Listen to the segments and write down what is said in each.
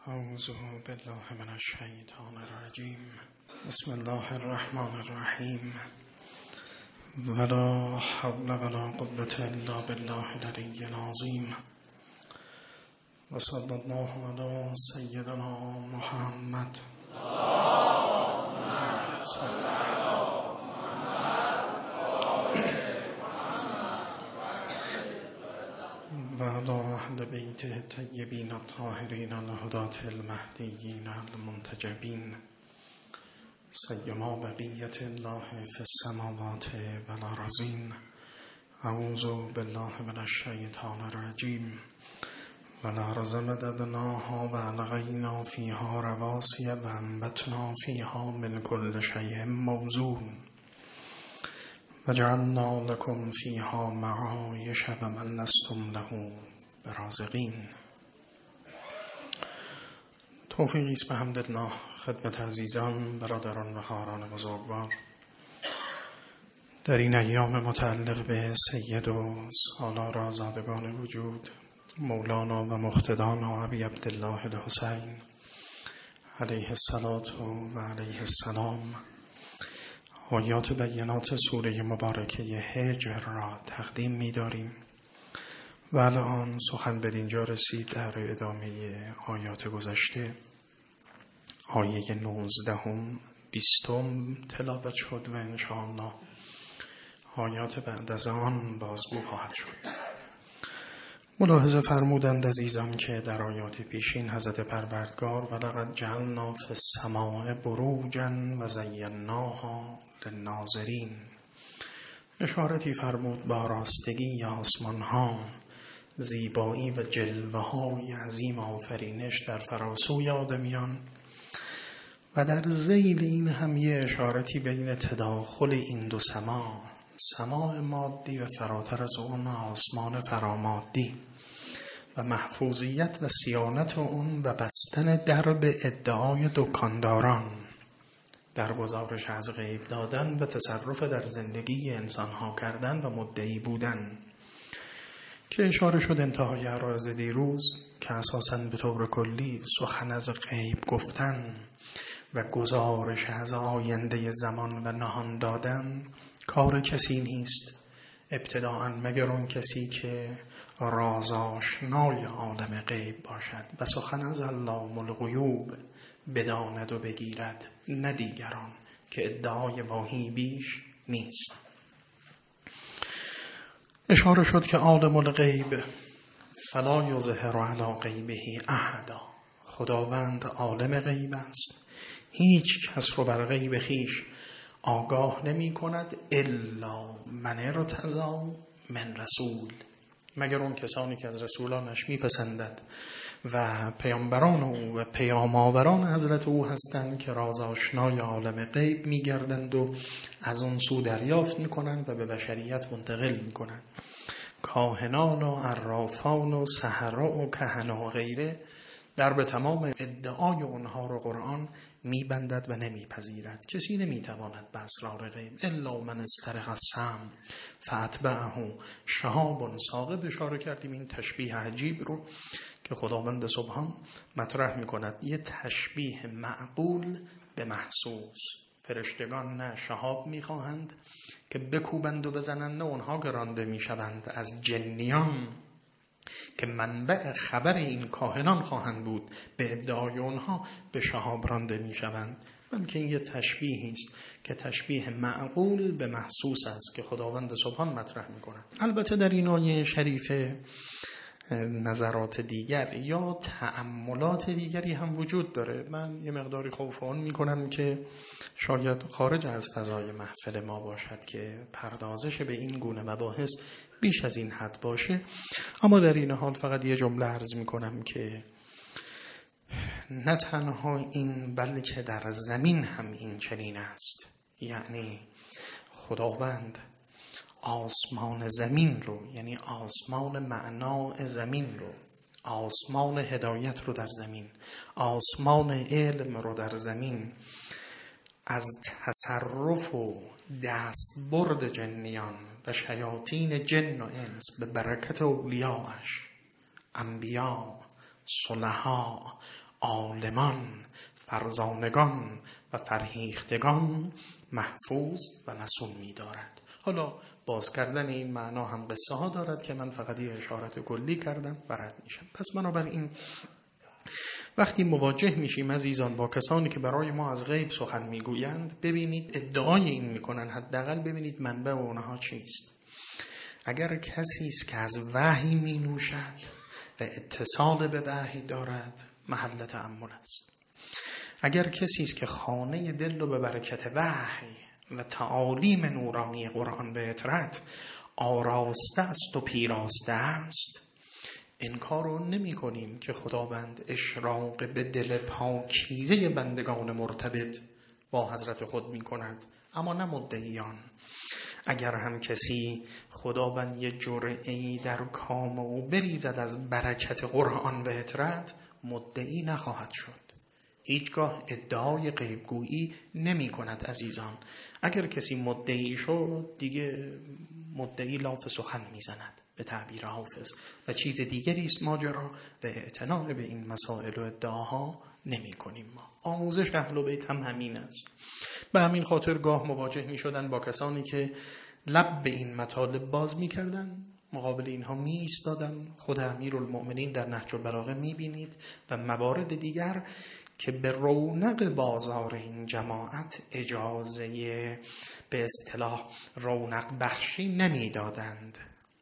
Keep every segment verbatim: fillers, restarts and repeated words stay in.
اعوذ بالله من الشیطان الرجیم. بسم الله الرحمن الرحیم. ولا حول ولا قوة الا بالله العلی العظیم. و صلی الله علی سیدنا محمد. و علی اهل بیته الطیبین الطاهرین الهداة المهدیین المنتجبین، سیما بقیة الله فی السماوات والارضین. اعوذ بالله من الشیطان الرجیم. والارض مددناها والغینا فیها رواسی و انبتنا فیها من کل شیء موزون وجعلنا لكم فيها معايش ومن لستم له برازقین. توفیقی است به حمدالله خدمت عزیزان، برادران و خواهران بزرگوار در این ایام متعلق به سید و سالار آزادگان وجود مولانا و مقتدانا ابی عبدالله الحسین علیه الصلاة و علیه السلام آیات بینات سوره مبارکه هجر را تقدیم می داریم و الان سخن به اینجا رسید در ادامه آیات گذشته. آیه نوزدهم بیستم تلاوت شد و انشاءالله آیات بعد از آن بازگو خواهد شد. ملاحظه فرمودند عزیزان که در آیات پیشین حضرت پروردگار ولقد جعلنا فی السماء بروجا و زیناها للناظرین اشارتی فرمود با راستگی آسمان ها، زیبایی و جلوه های عظیم آفرینش در فراسوی آدمیان و در ذیل این هم یه اشارتی بین تداخل این دو سما، سماع مادی و فراتر از اون آسمان فرامادی و محفوظیت و صیانت اون و بستن درب ادعای دکانداران در گزارش از غیب دادن و تصرف در زندگی انسانها کردن و مدعی بودن که اشاره شد انتهای عرایض دیروز که اساساً به طور کلی سخن از غیب گفتن و گزارش از آینده زمان و نهان دادن کار کسی نیست ابتداءً مگر اون کسی که رازآشنای عالم غیب باشد و سخن از علام الغیوب بداند و بگیرد، نه دیگران که ادعای واهی بیش نیست. اشاره شد که عالم الغیب فلا یظهر علی غیبه احدا، خداوند عالم غیب است، هیچ کس رو بر غیب خیش آگاه نمی کند الا من ارتضی من رسول، مگر اون کسانی که از رسولانش میپسندد و پیامبران او و پیام آوران حضرت او هستند که راز آشنای عالم غیب میگردند و از اون سو دریافت میکنند و به بشریت منتقل میکنند. کاهنان و عرافان و سحرا و کهنه و غیره در به تمام ادعای اونها رو قرآن میبندد و نمیپذیرد. کسی نمیتواند به اسرار غیب الا من استرق السمع فاتبعه شهاب ثاقب. اشاره کردیم این تشبیه عجیب رو که خداوند سبحان مطرح میکند، یه تشبیه معقول به محسوس. فرشتگان نه شهاب میخواهند که بکوبند و بزنند، نه اونها که رانده میشوند از جنیان که منبع خبر این کاهنان خواهند بود به ادعای اونها به شهاب رانده می شوند، بلکه این یه تشبیهی است که تشبیه معقول به محسوس است که خداوند سبحان مطرح می کند. البته در این آیه شریفه نظرات دیگر یا تأملات دیگری هم وجود داره. من یه مقداری خوف آن می کنم که شاید خارج از فضای محفل ما باشد که پردازش به این گونه مباحث بیش از این حد باشه، اما در این حال فقط یه جمله عرض می کنم که نه تنها این بلکه در زمین هم این چنین است. یعنی خداوند آسمان زمین رو، یعنی آسمان معنای زمین رو، آسمان هدایت رو در زمین، آسمان علم رو در زمین از تصرف و دستبرد جنیان و شیاطین جن و انس به برکت اولیاءش، انبیا صلحا، عالمان، فرزانگان و فرهیختگان محفوظ و مصون می دارد. حالا باز کردن این معنا هم قصه ها دارد که من فقط یه اشارت کلی کردم و رد میشم. پس بنابراین وقتی مواجه میشیم عزیزان با کسانی که برای ما از غیب سخن میگویند، ببینید ادعای این میکنن، حداقل ببینید منبع اونها چیست. اگر کسی است که از وحی می نوشد و اتصال به وحی دارد، محل تأمل است. اگر کسی است که خانه دل رو به برکت وحی و تعالیم نورانی قرآن به اطرت آراسته است و پیراسته است، انکار رو نمی کنیم که خداوند اشراق به دل پاکیزه بندگان مرتبط با حضرت خود می کند، اما نه مدعیان. اگر هم کسی خداوند یه جرعه‌ای در کام او بریزد از برکت قرآن به اطرت، مدعی نخواهد شد. هیچگاه ادعای غیبگویی نمی کند عزیزان. اگر کسی مدعی شد، دیگه مدعی لاف سخن می زند به تعبیر حافظ و چیز دیگری است ماجرا، و اعتنا به این مسائل و ادعاها نمی کنیم. ما آموزش اهل بیت هم همین است. به همین خاطر گاه مواجه می شدن با کسانی که لب به این مطالب باز می کردن، مقابل اینها می ایستادن. خود امیرالمؤمنین در نهج البلاغه می بینید و موارد دیگر که به رونق بازار این جماعت اجازه به اصطلاح رونق بخشی نمی دادند.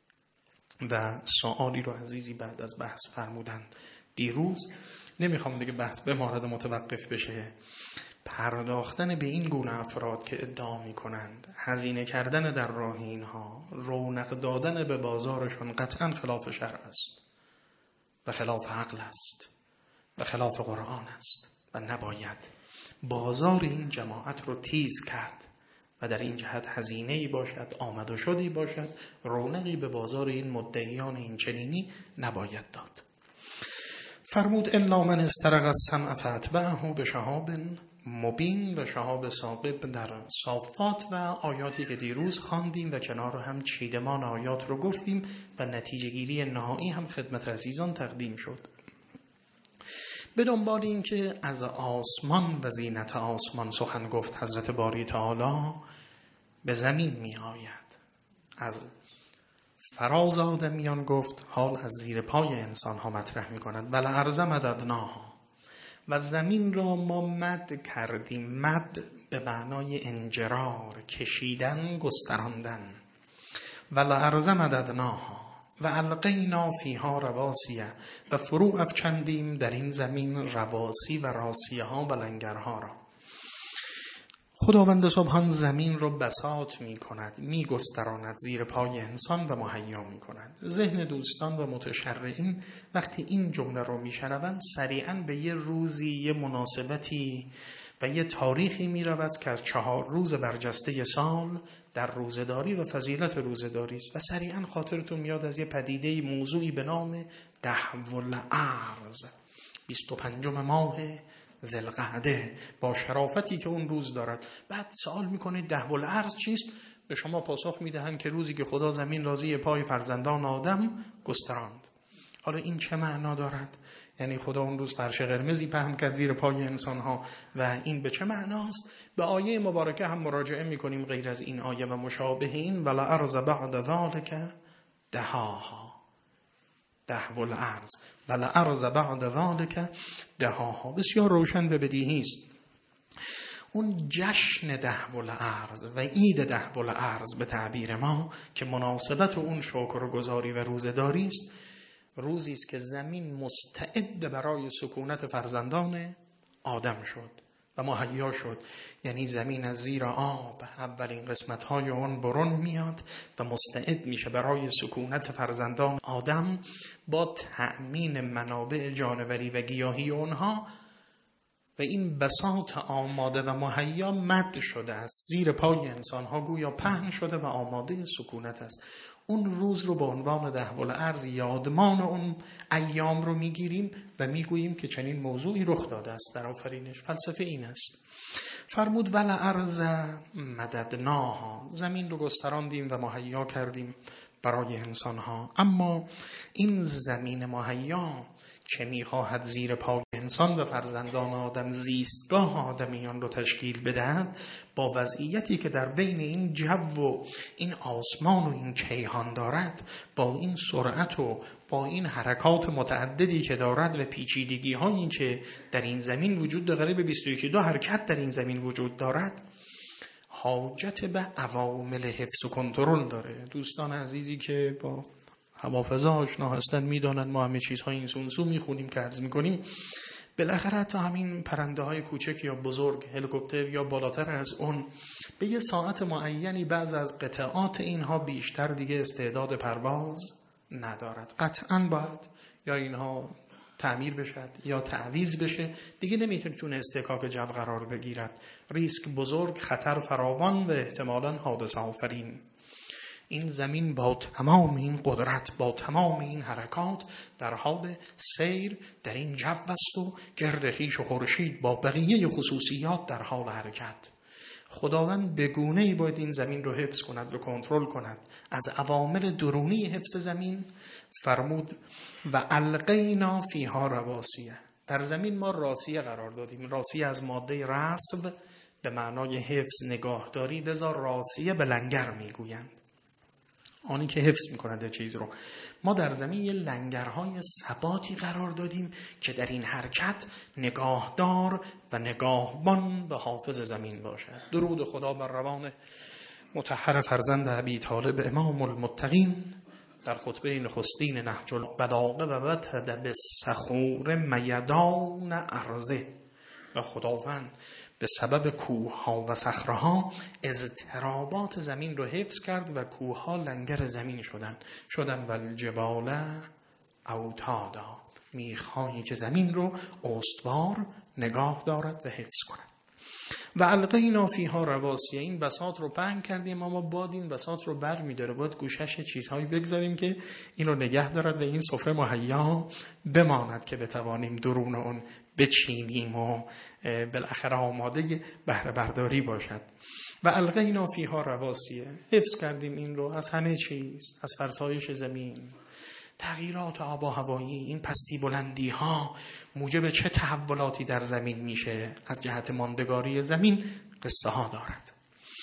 و سوالی رو عزیزی بعد از بحث فرمودند دیروز، نمیخوام دیگه بحث به مورد متوقف بشه. پرداختن به این گونه افراد که ادعا می کنند هزینه کردن در راه اینها، رونق دادن به بازارشون قطعا خلاف شرع است و خلاف عقل است و خلاف قرآن است و نباید بازار این جماعت رو تیز کرد و در این جهت هزینه‌ای باشد، آمد و شدی باشد، رونقی به بازار این مدعیان این چنینی نباید داد. فرمود الا من استرق السمع فاتبعه بشهاب مبین و شهاب ثاقب در صافات و آیاتی که دیروز خواندیم و کنار هم چیدمان آیات رو گفتیم و نتیجه گیری نهایی هم خدمت عزیزان تقدیم شد. به دنبال این که از آسمان و زینت آسمان سخن گفت حضرت باری تعالی، به زمین می آید. از فراز آدمیان گفت، حال از زیر پای انسان ها مطرح می کند. بل ارض مددناها، و زمین را ما مد کردیم. مد به معنای انجرار، کشیدن، گستراندن. ول ارض مددناها و القینا فیها رواسیه، و فرو افکندیم در این زمین رواسی و راسیه ها و لنگرها را. خداوند سبحان زمین رو بساط می کند، می گستراند زیر پای انسان و مهیا می کند. ذهن دوستان و متشرعین وقتی این جمله رو می شنوند، سریعا به یه روزی، یه مناسبتی و یه تاریخی می رود که از چهار روز برجسته سال در روزداری و فضیلت روزداری است و سریعا خاطرتون میاد از یه پدیده موضوعی به نام دهو الارض، بیست و پنجم ماه ذوالقعده، با شرافتی که اون روز دارد. بعد سوال میکنید دهو الارض چیست؟ به شما پاسخ میدهند که روزی که خدا زمین را زیر پای فرزندان آدم گستراند. حالا این چه معنا دارد؟ یعنی خدا اون روز فرش قرمزی پهن کرد زیر پای انسانها و این به چه معناست؟ به آیه مبارکه هم مراجعه میکنیم غیر از این آیه و مشابه این، ولا ارض بعد ذلک دهاها، دهو الارض ولا ارض بعد ذلک دهاها. بسیار روشن و بدیهی است. اون جشن دهو الارض و عید دهو الارض به تعبیر ما که مناسبت اون شکر و گزاری و روزداری است، روزی است که زمین مستعد برای سکونت فرزندان آدم شد و مهیا شد. یعنی زمین از زیر آب اولین قسمت‌های اون برون میاد و مستعد میشه برای سکونت فرزندان آدم با تأمین منابع جانوری و گیاهی اونها، و این بساط آماده و مهیا مد شده است زیر پای انسان‌ها، گویا پهن شده و آماده سکونت است. اون روز رو به عنوان دهو الارض یادمان اون ایام رو میگیریم و میگوییم که چنین موضوعی رخ داده است در آفرینش. فلسفه این است. فرمود ول ارض مددناها، زمین رو گستراندیم و مهیا کردیم برای انسان‌ها. اما این زمین مهیا که میخواهد زیر پای انسان و فرزندان آدم زیستگاه آدمیان رو تشکیل بدهد، با وضعیتی که در بین این جو و این آسمان و این کیهان دارد، با این سرعت و با این حرکات متعددی که دارد و پیچیدگی هایی که در این زمین وجود دارد، قریب بیست و یک دو حرکت در این زمین وجود دارد، حاجت به عوامل حفظ و کنترل داره. دوستان عزیزی که با هوافضا آشنا هستن میدانن ما همه چیزهای این سونسو میخونیم که عرض میکنیم. بالاخره حتی همین پرنده های کوچک یا بزرگ، هلیکوپتر یا بالاتر از اون، به یه ساعت معینی بعض از قطعات اینها بیشتر دیگه استعداد پرواز ندارد. قطعاً باید یا اینها تعمیر بشد یا تعویض بشه، دیگه نمیتونه تونه استحقاق جو قرار بگیرد. ریسک بزرگ، خطر فراوان و احتمالاً حادثه آفرین. این زمین با تمام این قدرت، با تمام این حرکات در حال سیر در این جو است و گرد خویش و خورشید با بقیه خصوصیات در حال حرکت. خداوند به گونه‌ای باید این زمین رو حفظ کند و کنترل کند. از عوامل درونی حفظ زمین فرمود و القینا فیها رواسیه. در زمین ما راسیه قرار دادیم. راسیه از ماده رسب به معنای حفظ، نگاهداری، لذا راسیه به لنگر میگویند، آنی که حفظ میکنند چیز رو. ما در زمین یه لنگرهای ثباتی قرار دادیم که در این حرکت نگاهدار و نگاهبان به حافظ زمین باشد. درود خدا بر روان مطهر فرزند ابی طالب امام المتقین در خطبه نخستین نهج البلاغه و وتد بالصخور میدان ارضه. و خداوند به سبب کوه‌ها و صخره‌ها اضطرابات زمین رو حفظ کرد و کوه‌ها لنگر زمین شدن شدن و الجبال اوتادا، میخ‌هایی که زمین رو استوار نگاه دارد و حفظ کند. و القینا فیها رواسیه، این بساط رو پهن کردیم، اما باد این بساط رو بر می‌داره، باید گوشش چیزهایی بگذاریم که این رو نگه دارد و این سفره مهیا بماند که بتوانیم درون اون بچینیم و بالاخره آماده بهره برداری باشد. و القینا فیها رواسیه، حفظ کردیم این رو از همه چیز، از فرسایش زمین، تغییرات آب و هوایی، این پستی بلندی ها موجب چه تحولاتی در زمین میشه، از جهت ماندگاری زمین قصه ها دارد.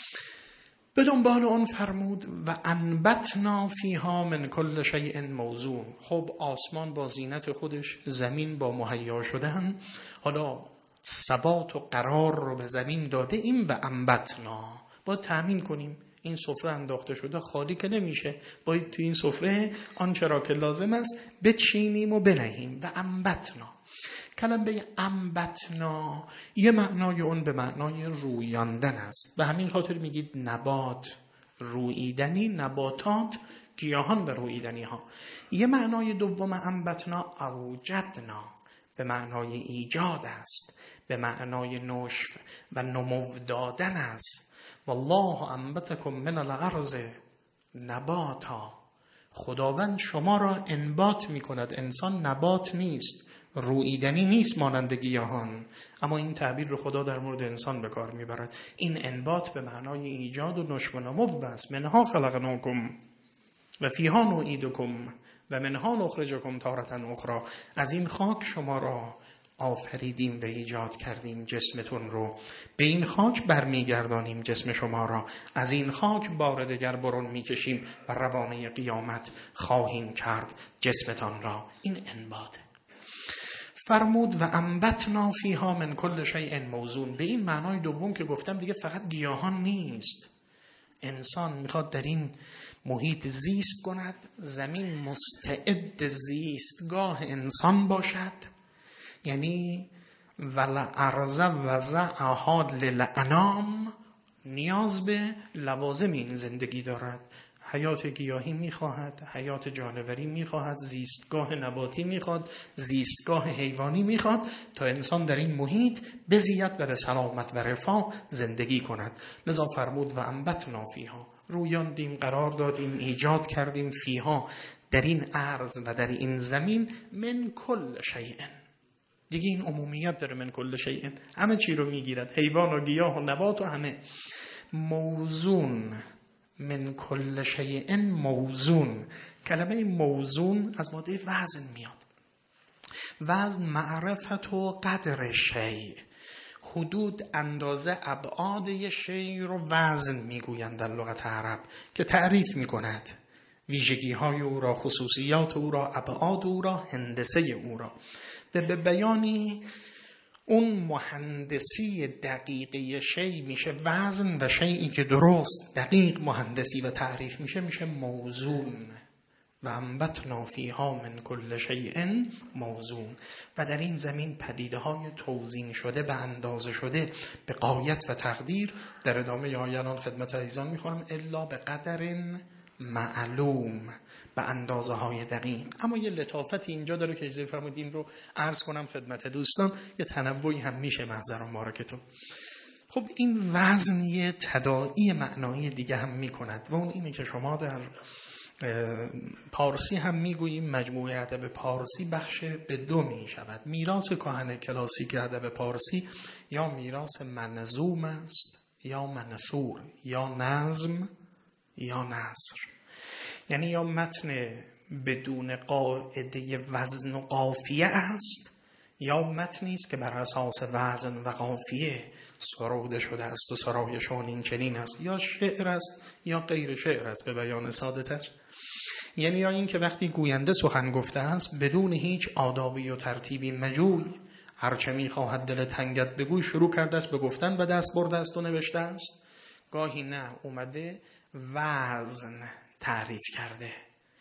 به دنبال اون فرمود و انبتنا فیها من کل شیء موزون. خب آسمان با زینت خودش، زمین با مهیا شدن، حالا ثبات و قرار رو به زمین داده این و انبتنا. باید تأمین کنیم این سفره انداخته شده خالی که نمیشه، باید تو این سفره آنچه را که لازم است بچینیم و بنهیم. و انبتنا، کلمه انبتنا یه معنای اون به معنای رویاندن است، به همین خاطر میگید نبات روییدنی، نباتات گیاهان و روییدنی ها. یه معنای دوم انبتنا اوجدنا به معنای ایجاد است، به معنای نشو و نمو دادن است. والله انبتکم من الارض نباتا، خداوند شما را انبات می کند. انسان نبات نیست، روییدنی نیست مانند گیاهان، اما این تعبیر رو خدا در مورد انسان به کار میبرد. این انبات به معنای ایجاد و نشو و نمو است. منها خلقناکم و فیها نعیدکم و منها نخرجکم تارة اخرى. از این خاک شما را آفریدیم و ایجاد کردیم جسمتون رو، به این خاک برمیگردانیم جسم شما را، از این خاک بار دگر برون میکشیم و روانه قیامت خواهیم کرد جسمتان را. این انباته. فرمود و انبتنا فیها من کل شیء موزون. به این معنای دوم که گفتم دیگه فقط گیاهان نیست. انسان میخواد در این محیط زیست کند، زمین مستعد زیستگاه انسان باشد، یعنی والارض وضعها للانام، نیاز به لوازم این زندگی دارد. حیات گیاهی میخواهد، حیات جانوری میخواهد، زیستگاه نباتی میخواد، زیستگاه حیوانی میخواد، تا انسان در این محیط بزید و به سلامت و رفاه زندگی کند. لذا فرمود و انبتنا فیها، رویاندیم، قرار دادیم، ایجاد کردیم، فیها در این ارض و در این زمین، من کل شیء. دیگه این عمومیت داره، من کل شیء همه چی رو میگیرد، حیوان و گیاه و نبات و همه. موزون، من کل شیء موزون، کلمه موزون از ماده وزن میاد. وزن معرفت و قدر شیء، حدود، اندازه، ابعاد یه شیء رو وزن میگویند در لغت عرب که تعریف میکند ویژگی های او را، خصوصیات او را، ابعاد او را، هندسه او را. و به بیانی اون مهندسی دقیقی شیء میشه وزن و شیئی که درست دقیق مهندسی و تعریف میشه میشه موزون. و انبتنا فیها من کل شیء موزون. و در این زمین پدیده های توزین شده، به اندازه شده، به غایت و تقدیر. در ادامه آیان خدمت عزیزان میخونم الا به قدر معلوم، به اندازه های دقیق. اما یه لطافتی اینجا داره که اجازه فرمودید این رو عرض کنم خدمت دوستان، یه تنوعی هم میشه محضر مبارکتون. خب این وزن یه تداعی معنایی دیگه هم میکند و اون اینه که شما در پارسی هم میگوییم مجموعه ادب پارسی بخش به دو میشود: میراث کهن کلاسیک ادب پارسی یا میراث منظوم است یا منثور، یا نظم یا نثر. یعنی یا متن بدون قاعده وزن و قافیه است، یا متنی است که بر اساس وزن و قافیه سروده شده است و سرایشان این چنین است، یا شعر است یا غیر شعر است به بیان ساده تر. یعنی یا این که وقتی گوینده سخن گفته است بدون هیچ آدابی و ترتیبی مجوی، هرچه میخواهد دل تنگت بگوی شروع کرده است به گفتن و دست برده است و نوشته است. گاهی نه اومده وزن تعریف کرده.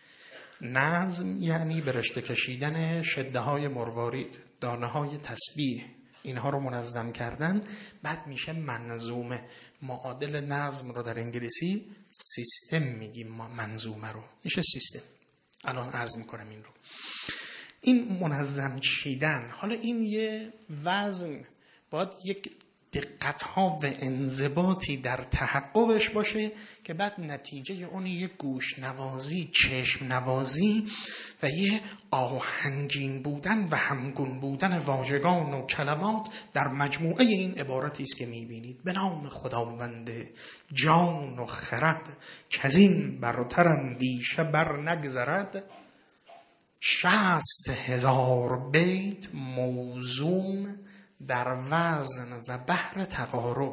نظم یعنی برشته کشیدن شده های مروارید، دانه های تسبیح، اینها رو منظم کردن. بعد میشه منظومه. معادل نظم رو در انگلیسی سیستم میگیم، منظومه رو میشه سیستم. الان عرض میکنم این رو. این منظم چیدن. حالا این یه وزن باید یک دقت ها و انضباطی در تحققش باشه که بعد نتیجه اون یه گوش نوازی، چشم نوازی و یه آهنگین بودن و همگون بودن واژگان و کلمات در مجموعه این عبارتی است که میبینید. به نام خداوند جان و خرد که از این برتر اندیشه بر نگذرد، شصت هزار بیت موزون در وزن و بحر تقارب.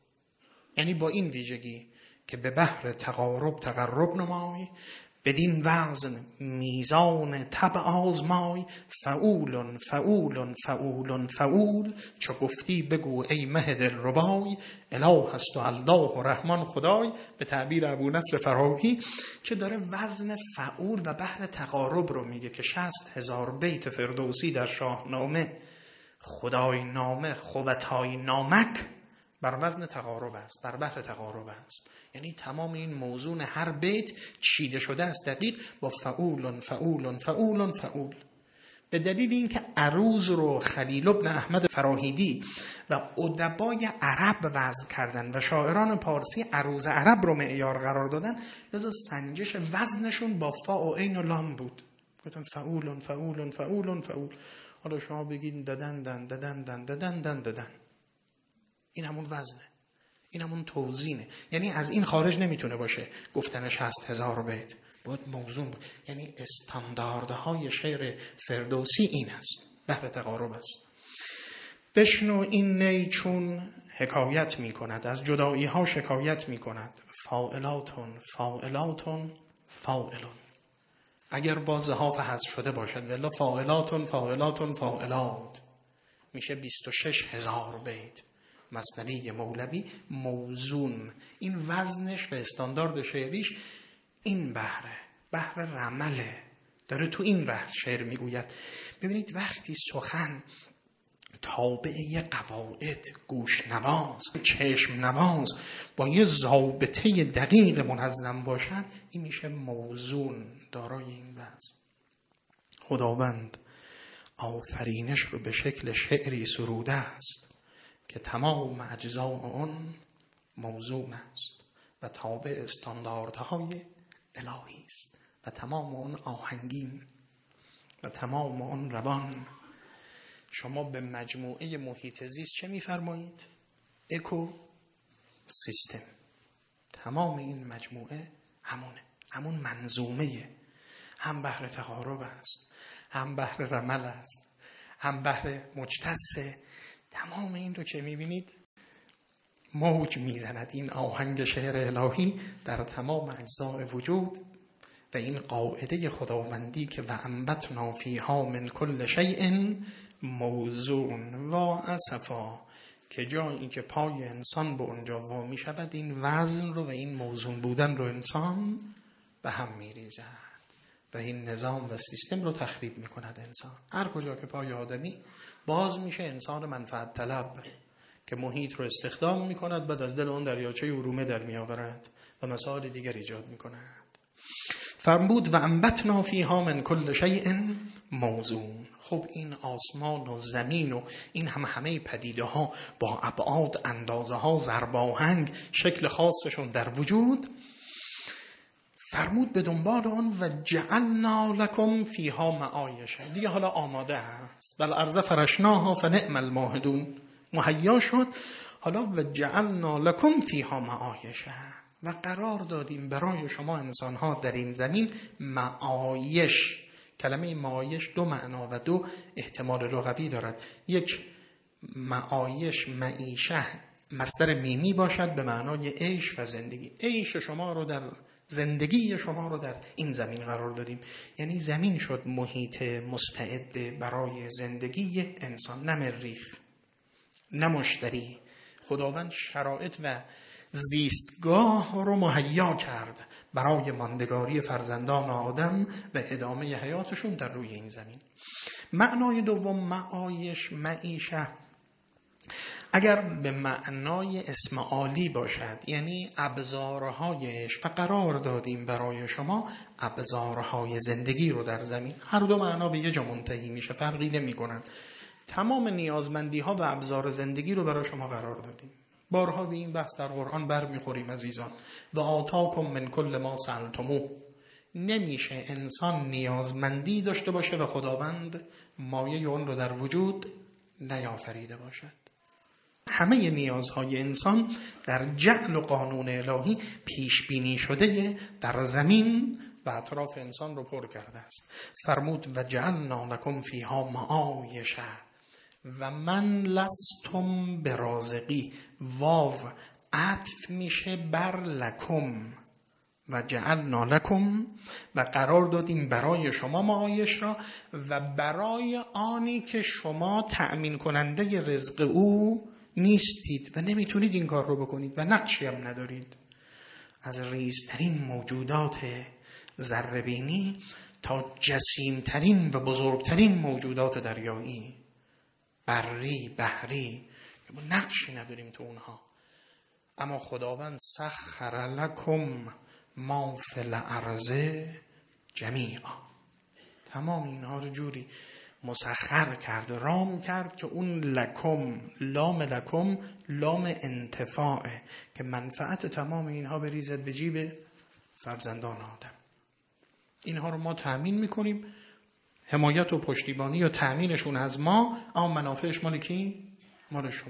یعنی با این ویژگی که به بحر تقارب تقرب نمای، بدین وزن میزان طبع آزمای، فعول فعول فعول فعول، چو گفتی بگو ای مه دلربای، اله است و الله و رحمان خدای. به تعبیر ابو نصر فراهی که داره وزن فعول و بحر تقارب رو میگه که شصت هزار بیت فردوسی در شاهنامه خدای نامه خوبتای نامک بر وزن تقارب است، بر بحر تقارب است. یعنی تمام این موزون هر بیت چیده شده است دقیق با فعول فعول فعول فعول. به دلیل اینکه عروض رو خلیل ابن احمد فراهیدی و ادبای عرب وضع کردن و شاعران پارسی عروض عرب رو معیار قرار دادن، لذا سنجش وزنشون با فا و عین و لام بود. گفتن فعول فعول فعول فعول. حالا شما بگید ددن دن ددن دن ددن دن ددن، این همون وزنه، این همون توزینه. یعنی از این خارج نمیتونه باشه گفتن شصت هزار بیت، باید موزون بود. یعنی استانداردهای شعر فردوسی این است، بحر تقارب است. بشنو این نی چون حکایت میکند، از جدایی ها شکایت میکند. فاعلاتون فاعلاتون فاعلون. اگر با ضعاف حذف شده باشد ولی فاعلاتون فاعلاتون فاعلات میشه بیست و شش هزار بیت. مثنوی مولوی موزون. این وزنش و استاندارد شعریش این بحره، بحر رمله، داره تو این بحر شعر میگوید. ببینید وقتی سخن تابع یه قواعد، گوش نواز، چشم نواز، با یه ضابطه دقیق منظم باشد، این میشه موزون، دارای این وزن. خداوند آفرینش رو به شکل شعری سروده است که تمام اجزاء اون موزون است و تابع استانداردهای الهی است و تمام اون آهنگین و تمام اون روان. شما به مجموعه محیط زیست چه می‌فرمایید؟ اکو سیستم. تمام این مجموعه همونه، همون منظومه، هم بحر تقارب است، هم بحر رمل است، هم بحر مجتث. تمام این رو که میبینید موج میزند این آهنگ شعر الهی در تمام اجزای وجود و این قاعده خداوندی که و انبتنا فیها من کل شیء موزون و اسفا، که جایی که پای انسان به اونجا وا می شود این وزن رو و این موزون بودن رو انسان به هم می ریزد و این نظام و سیستم رو تخریب می کند انسان. هر کجا که پای آدمی باز میشه انسان منفعت طلب که محیط رو استخدام می کند، بعد از دل اون دریاچه ارومه در می آورد و مسائل دیگر ایجاد می کند. فرمود و انبتنا فیها من کل شیء موزون. خب این آسمان و زمین و این هم همه پدیده ها با ابعاد، اندازه ها، ضرباهنگ، شکل خاصشون در وجود، فرمود به دنبال آن و جعلنا لکم فیها معایش. دیگه حالا آماده هست، بل ارض فرشناها فنعم الماهدون، مهیا شد. حالا و جعلنا لکم فیها معایش، و قرار دادیم برای شما انسان‌ها در این زمین معایش. کلمه معایش دو معنا و دو احتمال لغوی دارد. یک، معایش معیشه مصدر میمی باشد به معنای عیش و زندگی. عیش شما رو در زندگی شما رو در این زمین قرار دادیم، یعنی زمین شد محیط مستعد برای زندگی انسان، نه مریخ نه مشتری. خداوند شرایط و زیستگاه رو مهیا کرد برای ماندگاری فرزندان آدم و ادامه حیاتشون در روی این زمین. معنای دوم معایش معیشه اگر به معنای اسم عالی باشد، یعنی ابزارهایش، و قرار دادیم برای شما ابزارهای زندگی رو در زمین. هر دو معنا به یه جا منتهی میشه، فرقی نمی کنند. تمام نیازمندی ها و ابزار زندگی رو برای شما قرار دادیم. بارها به این بحث در قرآن بر میخوریم عزیزان. و آتاکم من کل ما سألتموه. نمیشه انسان نیازمندی داشته باشه و خداوند مایه اون رو در وجود نیافریده باشد. همه نیازهای انسان در جعل و قانون الهی پیش بینی شده در زمین و اطراف انسان رو پر کرده است. فرمود و جعلنا لکم فیها معایش و من لستم برازقی. واو عطف میشه بر لکم و جعلنا لکم، و قرار دادیم برای شما معایش را و برای آنی که شما تأمین کننده رزق او نیستید و نمیتونید این کار رو بکنید و نقشی هم ندارید. از ریزترین موجودات ذره‌بینی تا جسیمترین و بزرگترین موجودات دریایی، بری، بحری، نقشی نداریم تو اونها. اما خداوند سخر لکم ما فی الارض جمیعا، تمام اینها رو جوری مسخر کرد، رام کرد که اون لکم، لام لکم لام انتفاعه که منفعت تمام اینها بریزد به جیب فرزندان آدم. اینها رو ما تأمین میکنیم، حمایت و پشتیبانی و تأمینشون از ما، اما منافعش مال کی؟ مال شما.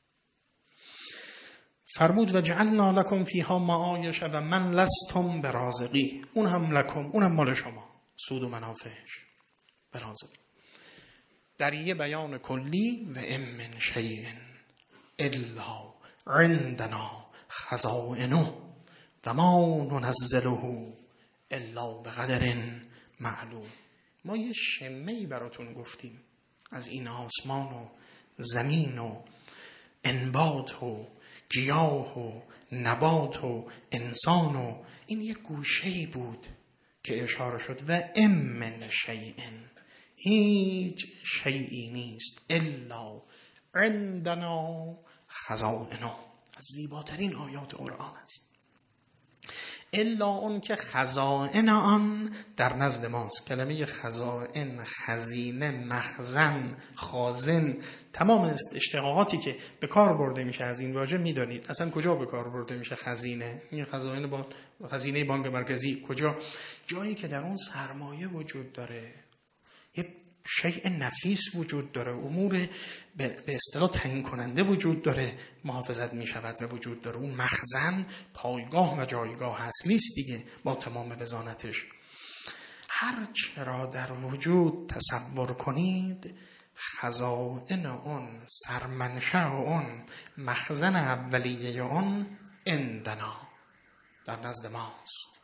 فرمود و جعلنا لکم فیها معایش و من لستم برازقی. اون هم لکم، اون هم مال شما، سود و منافعش برازقی. در یه بیان کلی و ام من شیء الا عندنا خزائنه و ما ننزله الا بقدر معلوم. ما یه شمه‌ای براتون گفتیم از این آسمان و زمین و انبات و گیاه و نبات و انسان و این یه گوشه‌ای بود که اشاره شد و ام من شیء، هیچ شیئی نیست الا عندنا خزائنه. از زیباترین آیات قرآن است. الا اون که خزائن آن در نزد ماست. کلمه خزائن، خزینه، مخزن، خازن، تمام اشتقاقاتی که به کار برده میشه از این واژه میدانید. اصلا کجا به کار برده میشه خزینه؟ این خزائن با خزینه بانک مرکزی کجا؟ جایی که در اون سرمایه وجود داره، یه شیء نفیس وجود داره، امور به اصطلاح تعیین کننده وجود داره، محافظت می شود و وجود داره. اون مخزن پایگاه و جایگاه اصلی است دیگه با تمام بزانتش. هر چرا در وجود تصور کنید خزائن اون، سرمنشأ اون، مخزن اولیه اون عندنا، در نزد ماست.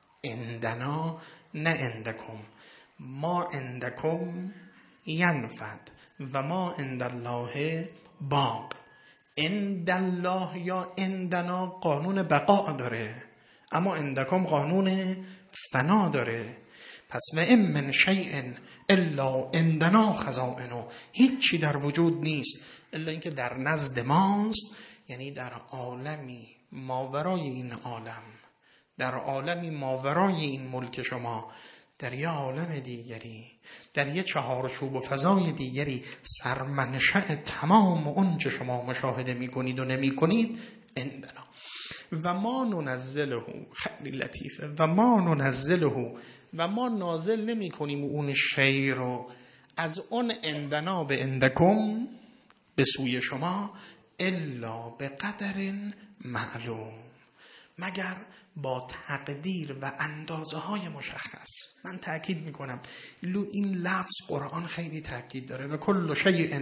عندنا نه عندکم. ما عندکم ینفد و ما عند الله باق. عند الله یا عندنا قانون بقا داره، اما عندکم قانون فنا داره. پس و ام من شیء الا عندنا خزائنه، هیچی در وجود نیست الا اینکه در نزد ماست، یعنی در عالمی ماورای این عالم، در عالمی ماورای این ملک شما، در یه عالم دیگری، در یه چهارچوب و فضای دیگری، سرمنشأ تمام اون که شما مشاهده میکنید و نمیکنید عندنا. و ما ننزله، خیلی لطیفه، و ما ننزله، و ما نازل نمی کنیم اون شی رو از اون عندنا به عندکم، به سوی شما، الا به قدر معلوم، مگر با تقدیر و اندازه های مشخص. من تأکید میکنم لو این لفظ قرآن خیلی تأکید داره. و کل شیء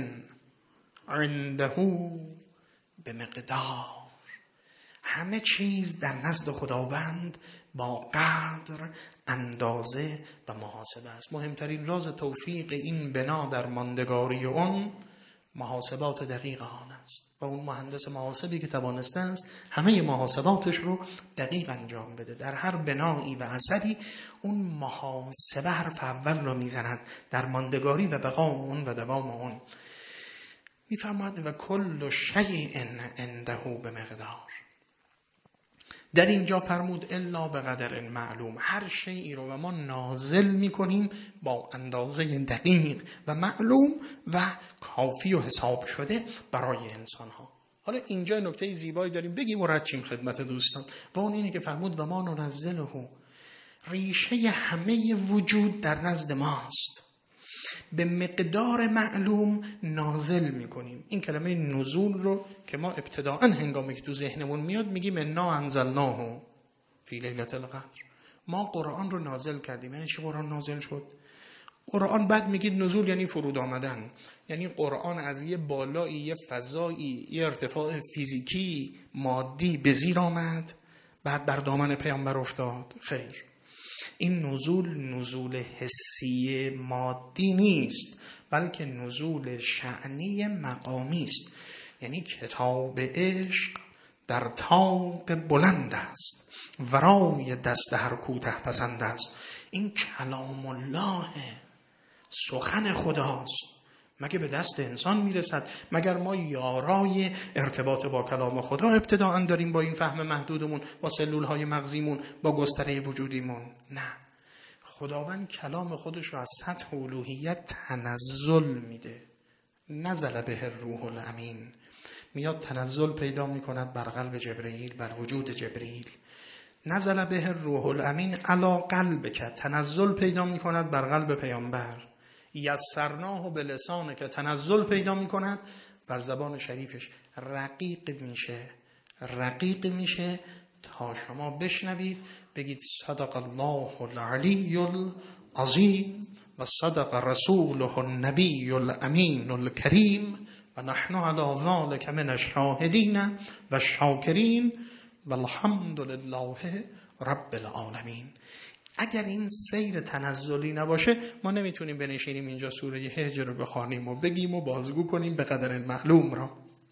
عنده به مقدار، همه چیز در نزد خداوند با قدر، اندازه و محاسبه است. مهمترین راز توفیق این بنا در ماندگاری اون محاسبات دقیق آن است. و اون مهندس محاسبی که توانسته است همه محاسباتش رو دقیق انجام بده. در هر بنایی و اثری اون محاسبه حرف اول رو میزند در ماندگاری و بقا اون و دوام اون. میفرماید و کل شیء عنده به مقدار. در اینجا فرمود الا به قدر معلوم، هر شیئی رو و ما نازل میکنیم با اندازه دقیق و معلوم و کافی و حساب شده برای انسان ها. حالا اینجا نکته زیبایی داریم بگیم و رد شیم خدمت دوستان، و اون اینه که فرمود و ما ننزله، ریشه همه وجود در نزد ماست، به مقدار معلوم نازل میکنیم. این کلمه نزول رو که ما ابتداءً هنگامی که تو ذهنمون میاد میگیم انا انزلناه فی لیلة القدر، ما قرآن رو نازل کردیم. یعنی چی قرآن نازل شد؟ قرآن بعد میگید نزول یعنی فرود آمدن، یعنی قرآن از یه بالایی، یه فضایی، یه ارتفاع فیزیکی مادی به زیر آمد بعد بر دامن پیامبر افتاد. خیر، این نزول نزول حسی مادی نیست، بلکه نزول شأنی مقامی است. یعنی کتاب عشق در طاق بلند است، ورای دست هر کوته پسند است. این کلام الله، سخن خداست، مگه به دست انسان میرسد؟ مگر ما یارای ارتباط با کلام خدا ابتداءً داریم با این فهم محدودمون، با سلولهای مغزیمون، با گستره وجودیمون؟ نه، خداوند کلام خودش رو از سطح الوهیت تنزل میده. نزل به الروح الامین، میاد تنزل پیدا میکند بر قلب جبرئیل، بر وجود جبرئیل. نزل به الروح الامین علی قلبک، تنزل پیدا میکند بر قلب پیامبر. یسرناه به لسانه، که تنزل پیدا میکند بر زبان شریفش. رقیق میشه، رقیق میشه تا شما بشنوید بگید صدق الله العلی العظیم و صدق رسوله النبی الامین الکریم و نحن علی ذلک من الشاهدین و الشاکرین و الحمد لله رب العالمین. اگر این سیر تنزلی نباشه ما نمیتونیم بنشینیم اینجا سوره هجر رو بخوانیم و بگیم و بازگو کنیم به قدر معلوم را.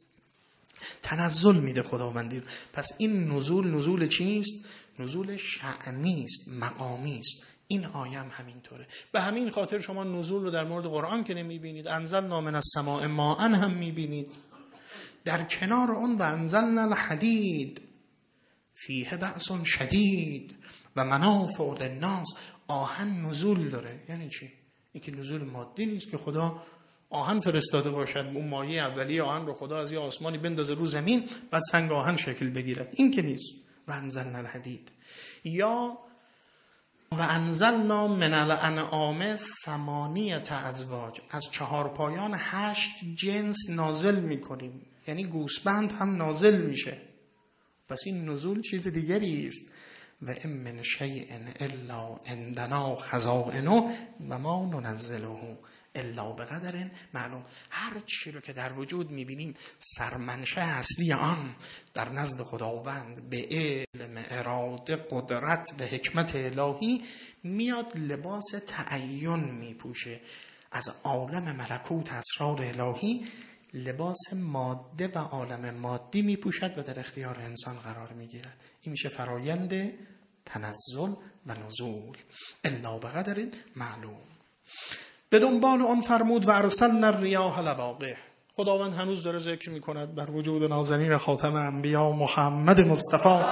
تنزل میده خداوندی. پس این نزول نزول چیست؟ نزول شأنی است، مقامی است. این آیه هم همینطوره. به همین خاطر شما نزول رو در مورد قرآن که نمیبینید، انزلنا من السماء ماء هم میبینید. در کنار اون و انزلنا الحدید فیه بأس شدید و منافع للناس، آهن نزول داره. یعنی چی؟ این که نزول مادی نیست که خدا آهن فرستاده باشد، اون مایه اولیه آهن رو خدا از یه آسمانی بندازه رو زمین بعد سنگ آهن شکل بگیرد. این که نیست. و انزلنا الحدید. یا و انزلنا من الانعام ثمانیة ازواج، از چهار پایان هشت جنس نازل میکنیم. یعنی گوسفند هم نازل میشه. پس این نزول چیز دیگری است. و ام من شیء الا عندنا خزائنه و ما ننزله الا بقدر معلوم. هر چی رو که در وجود میبینیم سرمنشأ اصلی آن در نزد خداوند به علم، اراده، قدرت و حکمت الهی میاد لباس تعین میپوشه. از عالم ملکوت اسرار الهی لباس ماده و عالم مادی میپوشد و در اختیار انسان قرار میگیرد. این میشه فرایند تنزل و نزول. الا بقدر معلوم. به دنبال آن فرمود و ارسلنا الریاح لواقح. خداوند هنوز داره ذکر میکند بر وجود نازنین خاتم انبیا محمد مصطفی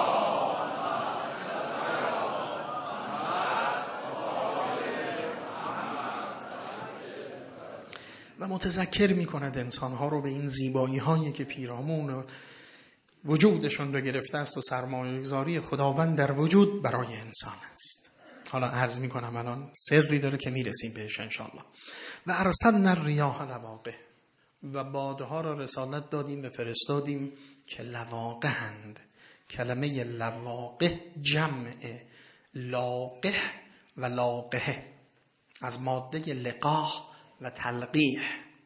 و متذکر میکند انسانها رو به این زیبایی هایی که پیرامون وجودشون رو گرفته است و سرمایه‌گذاری خداوند در وجود برای انسان است. حالا عرض میکنم الان سری داره که میرسیم بهش انشاءالله. و ارسلنا الریاح لواقح، و بادها را رسالت دادیم و فرستادیم که لواقحند. کلمه لواقح جمع لاقح و لاقحه از ماده لقاح و تلقیح.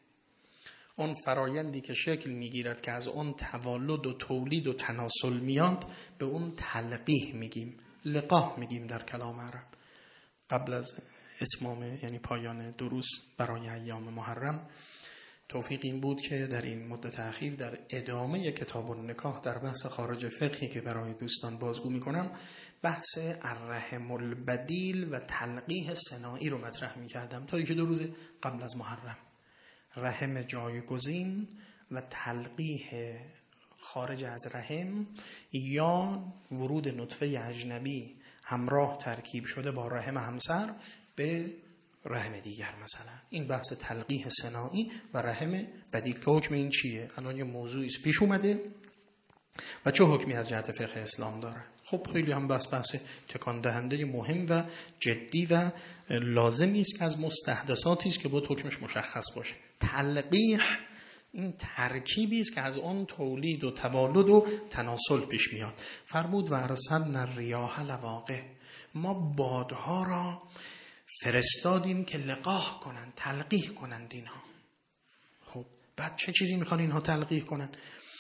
اون فرایندی که شکل میگیرد که از اون تولد و تولید و تناسل میاد به اون تلقیح میگیم. لقاح میگیم در کلام عرب. قبل از اتمام یعنی پایان دروس برای ایام محرم توفیق این بود که در این مدت اخیر در ادامه کتاب النکاح در بحث خارج فقهی که برای دوستان بازگو میکنم بحث الرحم البدیل و تلقیح صناعی رو مطرح میکردم تا یک دو روز قبل از محرم. رحم جایگزین و تلقیح خارج از رحم یا ورود نطفه اجنبی همراه ترکیب شده با رحم همسر به رحم دیگر مثلا. این بحث تلقیح صناعی و رحم بدیل که حکم این چیه؟ الان یه موضوعی پیش اومده و چه حکمی از جهت فقه اسلام داره؟ خب خیلی هم بحث بحث تکان دهنده مهم و جدی و لازمی است که از مستحدثاتی است که باید حکمش مشخص باشه. تلقیح این ترکیبی است که از آن تولید و تولد و تناسل پیش میاد. فرمود و ارسلنا الریاح لواقح، ما بادها را فرستادیم که لقاح کنن، تلقیح کنند اینها. خب بعد چه چیزی میخوان اینها تلقیح کنن؟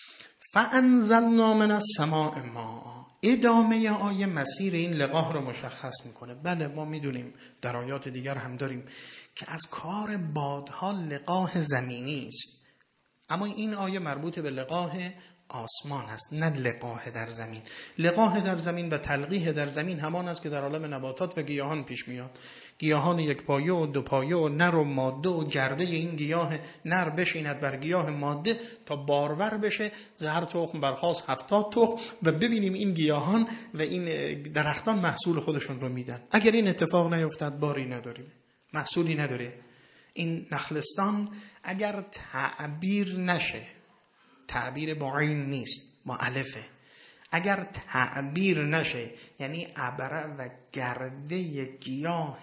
فانزلنا من السماء ماء. ادامه آیه مسیر این لقاح رو مشخص میکنه. بله ما میدونیم در آیات دیگر هم داریم که از کار بادها لقاح زمینی است، اما این آیه مربوط به لقاح آسمان است نه لقاح در زمین. لقاح در زمین و تلقیح در زمین همان است که در عالم نباتات و گیاهان پیش میاد. گیاهان یک پایه و دو پایه و نر و ماده و گرده این گیاه نر بشیند بر گیاه ماده تا بارور بشه، زهر تخم برخاست هفتاد تخم و ببینیم این گیاهان و این درختان محصول خودشون رو میدن. اگر این اتفاق نیفتد باری نداریم، محصولی نداره. این نخلستان اگر تعبیر نشه، تعبیر با عین نیست، با الفه، اگر تعبیر نشه یعنی عبره و گرده گیاه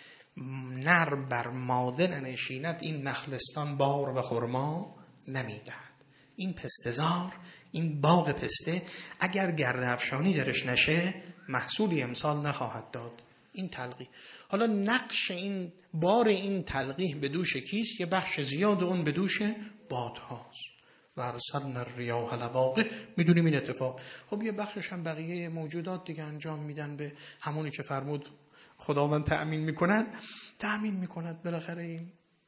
نر بر ماده ننشیند، این نخلستان بار و خرما نمیدهد. این پسته‌زار، این باغ پسته اگر گرده افشانی درش نشه محصولی امسال نخواهد داد. این تلقیح. حالا نقش این بار این تلقیح به دوش کیست؟ یه بخش زیاد اون به دوش بادهاست. و ارسلنا الریاح لواقح، میدونیم این اتفاق. خب یه بخشش هم بقیه موجودات دیگه انجام میدن به همونی که فرمود خداوند تأمین میکند. تأمین میکند بالاخره این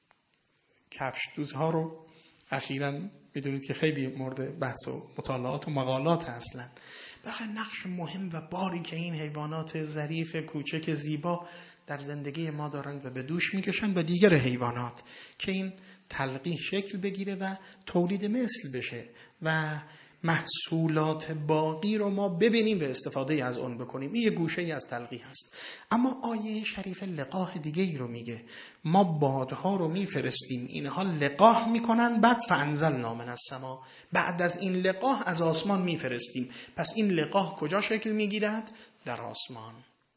کفش دوزها رو اخیراً میدونید که خیلی مورد بحث و مطالعات و مقالات اصلا. بالاخره نقش مهم و باری که این حیوانات ظریف کوچک زیبا در زندگی ما دارند و به دوش میکشن و دیگر حیوانات که این تلقیح شکل بگیره و تولید مثل بشه و محصولات باقی رو ما ببینیم و استفاده از اون بکنیم. این یه گوشه ای از تلقیح هست. اما آیه شریف لقاح دیگه ای رو میگه. ما بادها رو میفرستیم، اینها لقاح میکنن، بعد فانزلنا من السما، بعد از این لقاح از آسمان میفرستیم. پس این لقاح کجا شکل میگیرد؟ در آسمان.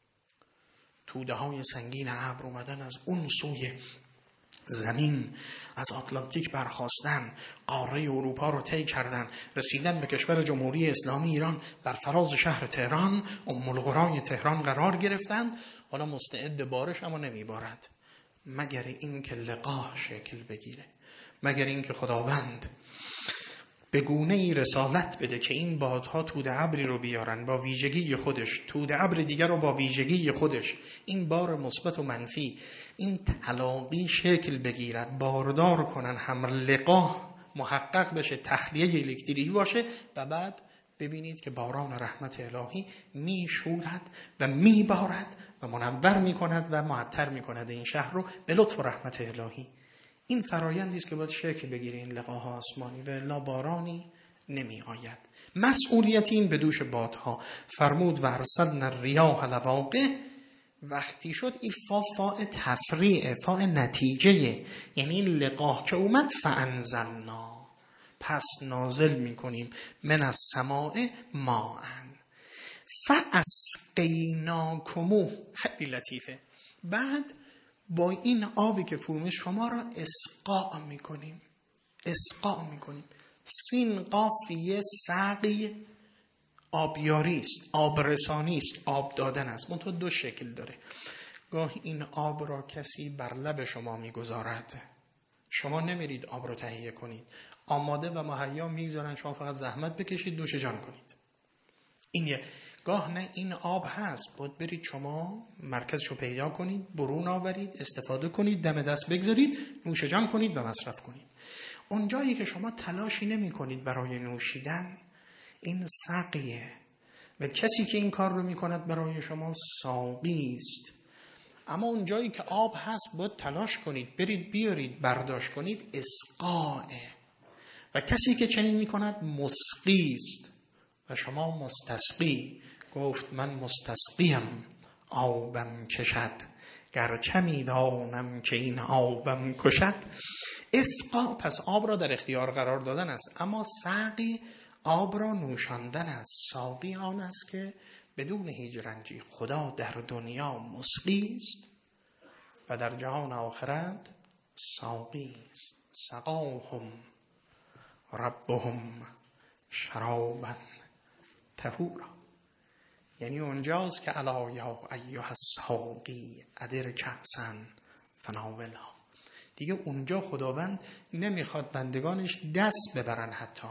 توده های سنگین ابر اومدن از اون سوی زمین، از آتلانتیک برخاستن، قاره اروپا رو طی کردن، رسیدن به کشور جمهوری اسلامی ایران، بر فراز شهر تهران ام القرای تهران قرار گرفتن. حالا مستعد بارش اما نمیبارد. مگر این که لقا شکل بگیره، مگر این که خداوند به گونه ای رسالت بده که این بادها تود ابری رو بیارن با ویژگی خودش، تود ابر دیگر رو با ویژگی خودش، این بار مثبت و منفی، این تلاقی شکل بگیرد، باردار کنن، هم لقا محقق بشه، تخلیه الکتریکی باشه و بعد ببینید که باران رحمت الهی می شورد و می بارد و منور می کند و معطر می کند این شهر رو به لطف و رحمت الهی. این فرایندی است که باید شکل بگیره این لقاها آسمانی و الا بارانی نمی آید. مسئولیت این به دوش بادها. فرمود و ارسلنا الریاح لواقح، وقتی شد این فا فا تفریع، فا نتیجه، یعنی لقاه که اومد فانزلنا، پس نازل میکنیم من السماء ماء فاسقیناکموه. خیلی لطیفه. بعد با این آبی که فرومه شما را اسقا میکنیم، اسقا میکنیم. سین قافیه سقی آبیاری است، آبرسانی است، آب دادن است. منتها دو شکل داره. گاه این آب را کسی بر لب شما میگذارد، شما نمیرید آب را تهیه کنید، آماده و مهیا میگذارن، شما فقط زحمت بکشید نوش جان کنید. این یه گاه نه، این آب هست، باید برید شما مرکزشو پیدا کنید، برون آورید، استفاده کنید، دم دست بگذارید، نوش جان کنید و مصرف کنید. اون جایی که شما تلاشی نمی کنید برای نوشیدن، این سقیه و کسی که این کار رو می کند برای شما ساقی است. اما اون جایی که آب هست باید تلاش کنید، برید بیارید، برداشت کنید، اسقاه. و کسی که چنین می کند مسقی است و شما مستسقی. گفت من مستسقیم آبم کشد، گرچه می دانم که این آبم کشد. اسقا پس آب را در اختیار قرار دادن است، اما سقی آب را نوشاندن است. ساقی آن است که بدون هیچ رنجی، خدا در دنیا مسقی است و در جهان آخرت ساقی است. سقاهم ربهم شرابا طهورا، یعنی اونجاست که الا یا ایها الساقی ادر کأسا فناولها. دیگه اونجا خداوند نمیخواد بندگانش دست ببرن، حتی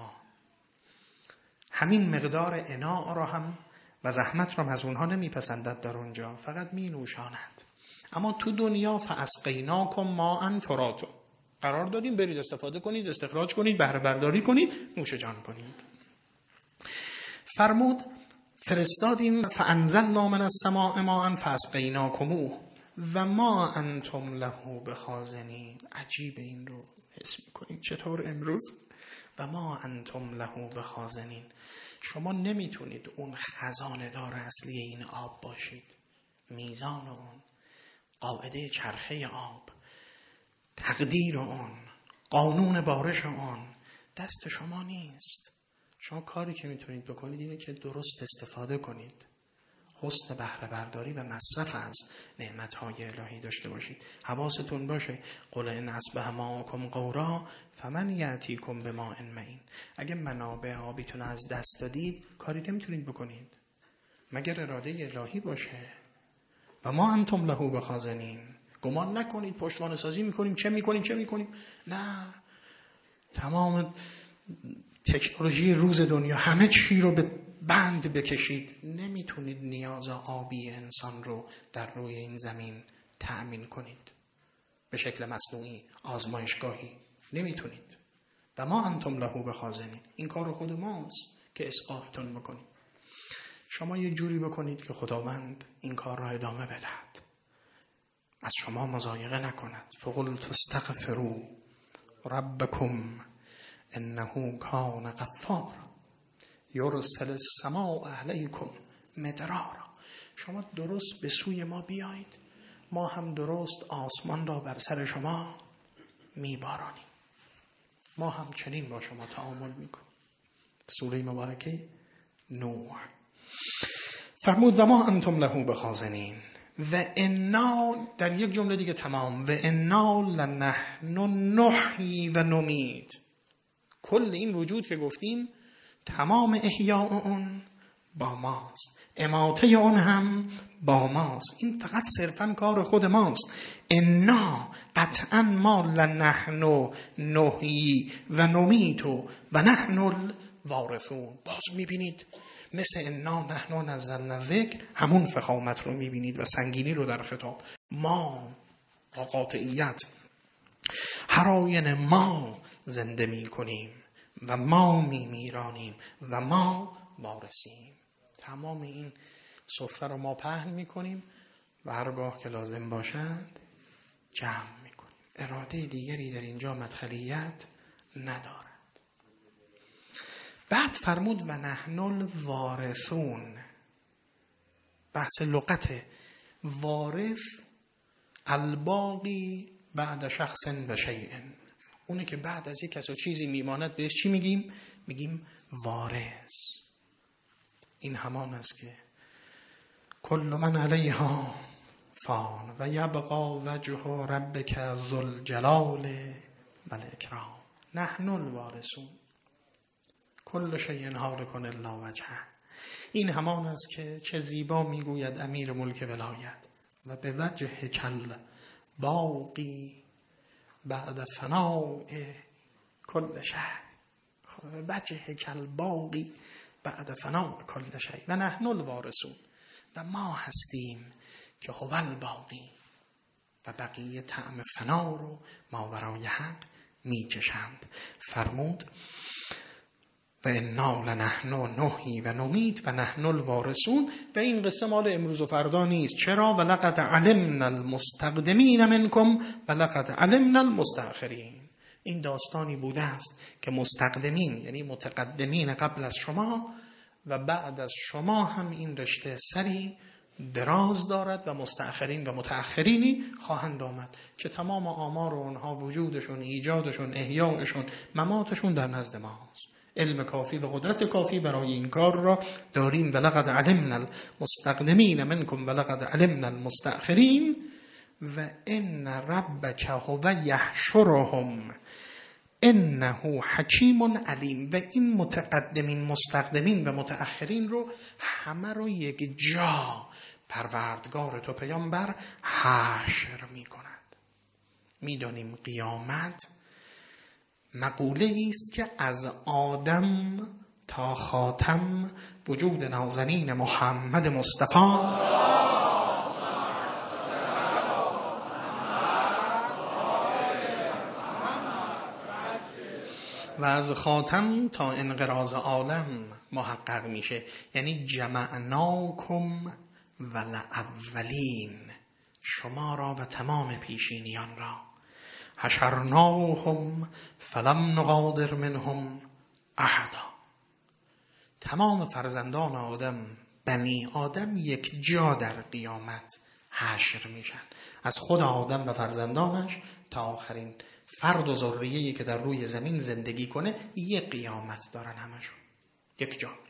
همین مقدار اناء را هم و زحمت را هم از اونها نمیپسندد در اونجا، فقط می نوشاند. اما تو دنیا فاسقیناکم ماء فراتو، قرار دادیم برید استفاده کنید، استخراج کنید، بهره برداری کنید، نوش جان کنید. فرمود فرستادیم فانزلنا من السماء ماء فاسقیناکموه و ما انتم له بخازنین. عجیب این رو حس میکنید چطور امروز؟ و ما انتم له بخازنین، شما نمیتونید اون خزانه دار اصلی این آب باشید. میزان اون، قاعده چرخه آب، تقدیر اون، قانون بارش اون دست شما نیست. شما کاری که میتونید بکنید اینه که درست استفاده کنید، حسن بهره برداری و مصرف از نعمت‌های الهی داشته باشید. حواستون باشه قل ان اصبح ماءکم غورا فمن یأتیکم بماء معین. اگه منابع آبیتون از دست دادید کاری نمیتونید بکنید مگر اراده الهی باشه. و ما انتم له بخازنین. گمان نکنید پشتوانه سازی میکنیم، چه میکنیم چه میکنیم. نه، تمام تکنولوژی روز دنیا همه چی رو به بند بکشید، نمیتونید نیاز آبی انسان رو در روی این زمین تأمین کنید به شکل مصنوعی آزمایشگاهی، نمیتونید. و ما انتم له بخازنین، این کار خود ماست که اسقاطتون بکنیم. شما یه جوری بکنید که خداوند این کار را ادامه بدهد، از شما مضایقه نکند. فقلت استغفروا ربکم انه کان غفارا یرسل السماء علیکم مدرارا. شما درست به سوی ما بیایید، ما هم درست آسمان را بر سر شما میبارانیم. ما هم چنین با شما تعامل میکنیم. سوره مبارکه نوح. فرمود و ما انتم له بخازنین و انا، در یک جمله دیگه تمام، و انا لنحن نحیی و نمیت. کل این وجود که گفتیم تمام احیاء اون با ماست. اماته اون هم با ماست. این فقط صرفا کار خود ماست. انا قطعا ما لنحن نحیی و نمیت و نحن الوارثون. باز میبینید مثل انا نحن نزلنا ذکر همون فخامت رو میبینید و سنگینی رو در خطاب. ما با قاطعیت هر آینه ما زنده میکنیم و ما میمیرانیم و ما وارثیم. تمام این سفره رو ما پهن میکنیم و هرگاه که لازم باشد جمع میکنیم. اراده دیگری در اینجا مدخلیت ندارد. بعد فرمود و نحن الوارثون. بحث لغت وارث الباقی بعد شخص و شیء، اونه که بعد از یک کس و چیزی میماند بهش چی میگیم؟ میگیم وارث. این همان است که کل من علیها فان و یبقى وجه ربک ذوالجلال والاکرام. نحن الوارثون کل شیء هالک الا وجهه. این همان است که چه زیبا میگوید امیر ملک ولایت و به وجه کل باقی بعد فناء کل شیء. به وجه کل باقی بعد فناء کل شیء و نحن الوارثون. و ما هستیم که هو الباقی و بقیه طعم فنا رو ماورای حق میچشند. فرمود و انا لنحن نحیی و نمیت و نحن الوارثون. و این قصه مال امروز و فردا نیست. چرا؟ و لقد علمنا المستقدمین منکم و لقد علمنا المستأخرین. این داستانی بوده است که مستقدمین یعنی متقدمین قبل از شما و بعد از شما هم این رشته سری دراز دارد و مستأخرین و متأخرینی خواهند آمد که تمام آمار اونها وجودشون، ایجادشون، احیایشون، مماتشون در نزد ماست. علم کافی و قدرت کافی برای این کار را داریم. ولقد علمنا المستقدمین منکم ولقد علمنا المستأخرین و ان ربک هو یحشرهم انه حکیم علیم. و این متقدمین، مستقدمین و متأخرین رو همه رو یک جا پروردگار تو پیامبر حشر می کند. می دانیم قیامت مقوله است که از آدم تا خاتم وجود نازنین محمد مصطفی و از خاتم تا انقراض عالم محقق میشه. یعنی جمعناکم والاولین، شما را و تمام پیشینیان را. حشرناهم فلم نغادر منهم احدا. تمام فرزندان آدم، بنی آدم یک جا در قیامت حشر میشن. از خود آدم و فرزندانش تا آخرین فرد و ذریه‌ای که در روی زمین زندگی کنه یک قیامت دارن همشون یک جا.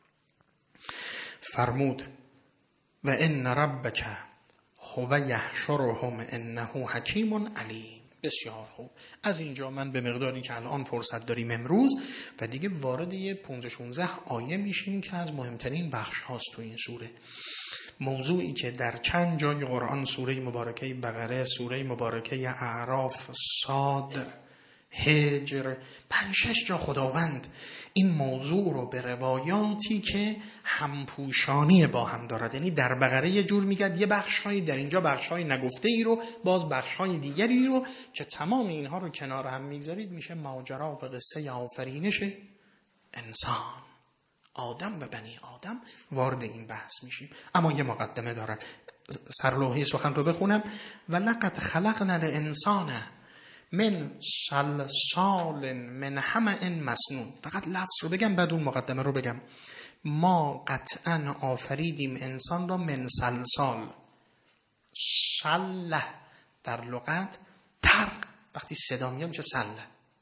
فرمود و ان ربک هو یحشرهم انه حکیم علیم. بسیار خوب. از اینجا من به مقداری که الان فرصت داریم امروز و دیگه وارد یه پانزده شانزده آیه میشیم که از مهمترین بخش هاست تو این سوره. موضوعی که در چند جای قرآن، سوره مبارکه بقره، سوره مبارکه اعراف، صاد، هجر، پنج شش جا خداوند این موضوع رو به روایاتی که همپوشانی با هم دارد، یعنی در بقره یه جور میگه یه بخش‌هایی در اینجا بخش‌های نگفته ای رو، باز بخش‌های دیگری رو که تمام اینها رو کنار هم میگذارید میشه ماجرا و قصه آفرینش انسان، آدم و بنی آدم. وارد این بحث میشیم. اما یه مقدمه دارد. سرلوحی سخن رو بخونم. و لقد خلقنا الانسان من صلصال من حمأ مسنون. فقط لفظ رو بگم بعد اون مقدمه رو بگم. ما قطعا آفریدیم انسان را من صلصال. صله در لغت ترق، وقتی صدا میاد میشه صله.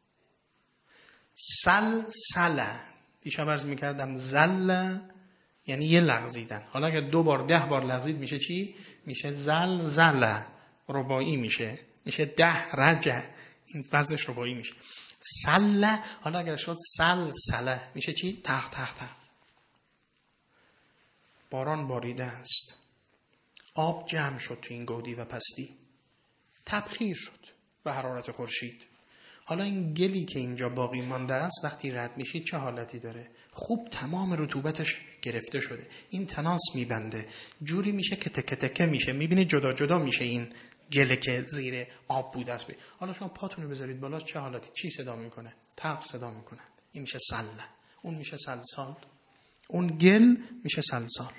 سلسله دیشب عرض میکردم زل یعنی یه لغزیدن. حالا اگر دو بار ده بار لغزید میشه چی؟ میشه زل زله، رباعی میشه، میشه ده رجع، این وزنش رباعی میشه. سله حالا اگر شد سل سله میشه چی؟ تخت تخت تخت. باران باریده است، آب جمع شد تو این گودی و پستی، تبخیر شد به حرارت خورشید. حالا این گلی که اینجا باقی مانده است وقتی رد میشید چه حالتی داره؟ خوب تمام رطوبتش گرفته شده، این تناس میبنده، جوری میشه که تکه تکه میشه، میبینید جدا جدا میشه این گله که زیر آب بوده است. حالا شما پاتون رو بذارید بالا، چه حالتی، چی صدا میکنه؟ تق صدا میکنه. این میشه سله، اون میشه سلسال، اون گل میشه سلسال.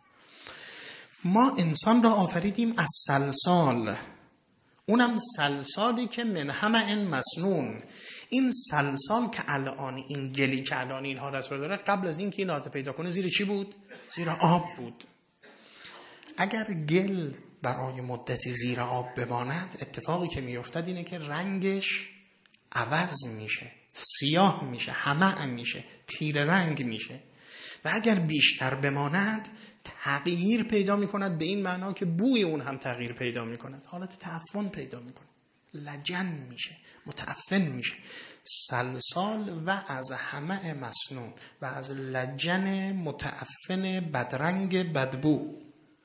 ما انسان را آفریدیم از سلسال، اونم سلسالی که من همه مسنون. این سلسال که الان، این گلی که الان این حالت رو داره، قبل از این که این حالت پیدا کنه زیر چی بود؟ زیر آب بود. اگر گل برای مدتی زیر آب بماند، اتفاقی که میافتد اینه که رنگش عوض میشه، سیاه میشه، همه میشه، تیره رنگ میشه. و اگر بیشتر بماند تغییر پیدا میکند، به این معنا که بوی اون هم تغییر پیدا میکند، حالت تعفن پیدا میکنه، لجن میشه، متعفن میشه. سلسال و از همه مسنون و از لجن متعفن بدرنگ بدبو.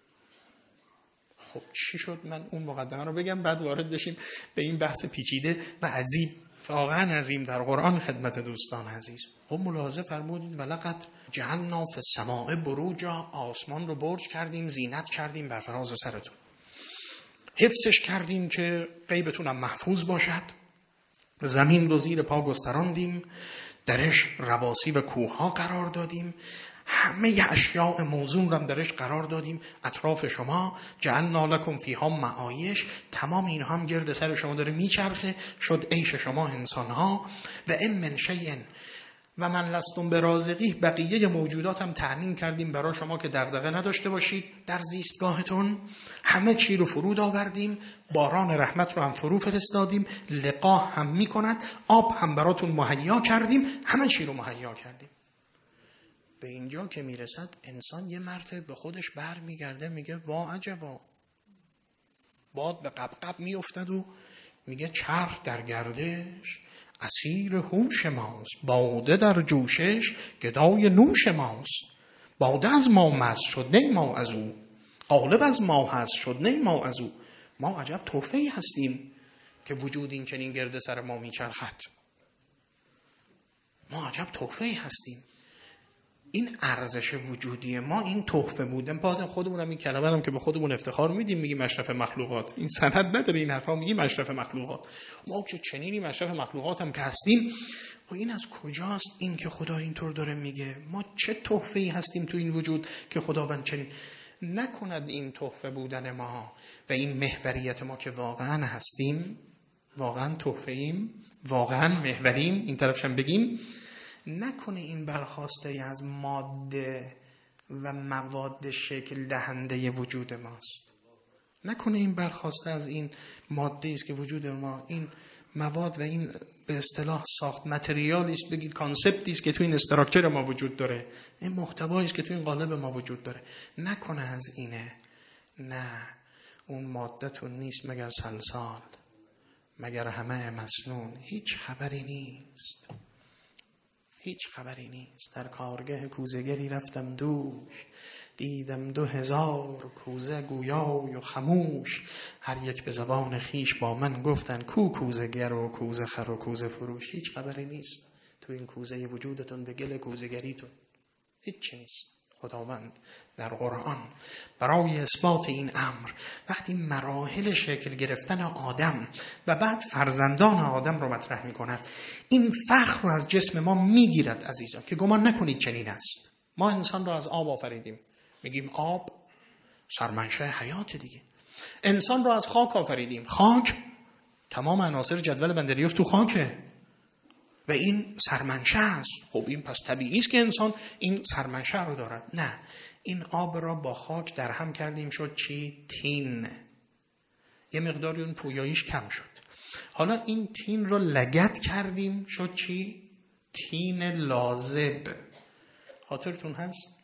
خب چی شد؟ من اون مقدمه رو بگم بعد وارد بشیم به این بحث پیچیده و عجیب، واقعا عظیم در قرآن خدمت دوستان عزیز. خب ملاحظه فرمودید ولقد جعلنا فی السماء بروجا، آسمان رو برج کردیم، زینت کردیم بر فراز سرتون، حفظش کردیم که غیبتون هم محفوظ باشد، زمین رو زیر پا گستراندیم، درش رواسی و کوه ها قرار دادیم، همه اشیاء موزون رو هم درش قرار دادیم اطراف شما. جعلنا لکم فیها معایش، تمام این هم گرد سر شما داره میچرخه، شد عیش شما انسان ها. و ام من شیء و من لستم برازقیه، بقیه موجودات هم تأمین کردیم برای شما که دغدغه نداشته باشید در زیستگاهتون. همه چی رو فرود آوردیم، باران رحمت رو هم فرو فرستادیم، لقاح هم میکند، آب هم براتون مهیا کردیم، همه چی رو مهیا کردیم. به اینجا که میرسد انسان یه مرتبه به خودش بر میگرده، میگه وا عجبا، باد به قبقب میافتد و میگه چرخ در گردش اسیر هوش ماست، باده در جوشش گدای نوش ماست. باده از ما مست شد نه ما از او، غالب از ما هست شد نه ما از او. ما عجب تحفه‌ای هستیم که وجود این چنین گرد سر ما میچرخد. ما عجب تحفه‌ای هستیم. این ارزش وجودی ما، این تحفه بودن. بعد خودمون هم این کلمه هم که به خودمون افتخار میدیم، میگیم اشرف مخلوقات، این سند نداره این حرفا، میگیم اشرف مخلوقات. ما که چنینی اشرف مخلوقات هم که هستیم، و این از کجاست این که خدا اینطور داره میگه؟ ما چه تحفه‌ای هستیم تو این وجود که خداوند چنین نکند. این تحفه بودن ما و این محوریت ما که واقعا هستیم، واقعا تحفه‌ایم، واقعا محوریم، این طرفش هم بگیم، نکنه این برخواسته از ماده و مواد شکل دهنده وجود ماست. نکنه این برخواسته از این ماده است که وجود ما، این مواد و این به اصطلاح ساخت متریالی است، بگید کانسپتی است که تو این استراکچر ما وجود داره، این محتوایی است که تو این قالب ما وجود داره. نکنه از اینه. نه، اون ماده‌تون نیست مگر سلسال، مگر همه مسنون. هیچ خبری نیست، هیچ خبری نیست. در کارگه کوزگری رفتم دوش، دیدم دو هزار کوزه گویای و خموش. هر یک به زبان خیش با من گفتن کو کوزگر و کوزه خر و کوزه فروش. هیچ خبری نیست تو این کوزه وجودتون به گل کوزگریتون، هیچ نیست. خداوند در قرآن برای اثبات این امر وقتی مراحل شکل گرفتن آدم و بعد فرزندان آدم رو مطرح می کند، این فخر رو از جسم ما می گیرد عزیزان که گمان نکنید چنین است. ما انسان رو از آب آفریدیم، میگیم آب سرمنشأ حیات دیگه. انسان رو از خاک آفریدیم، خاک تمام عناصر جدول بندریوف تو خاکه و این سرمنشأ است. خب این پس طبیعی است که انسان این سرمنشأ رو دارد. نه، این آب را با خاک در هم کردیم، شد چی؟ تین. یه مقداری اون پویاییش کم شد. حالا این تین رو لگد کردیم، شد چی؟ تین لازب. خاطرتون هست؟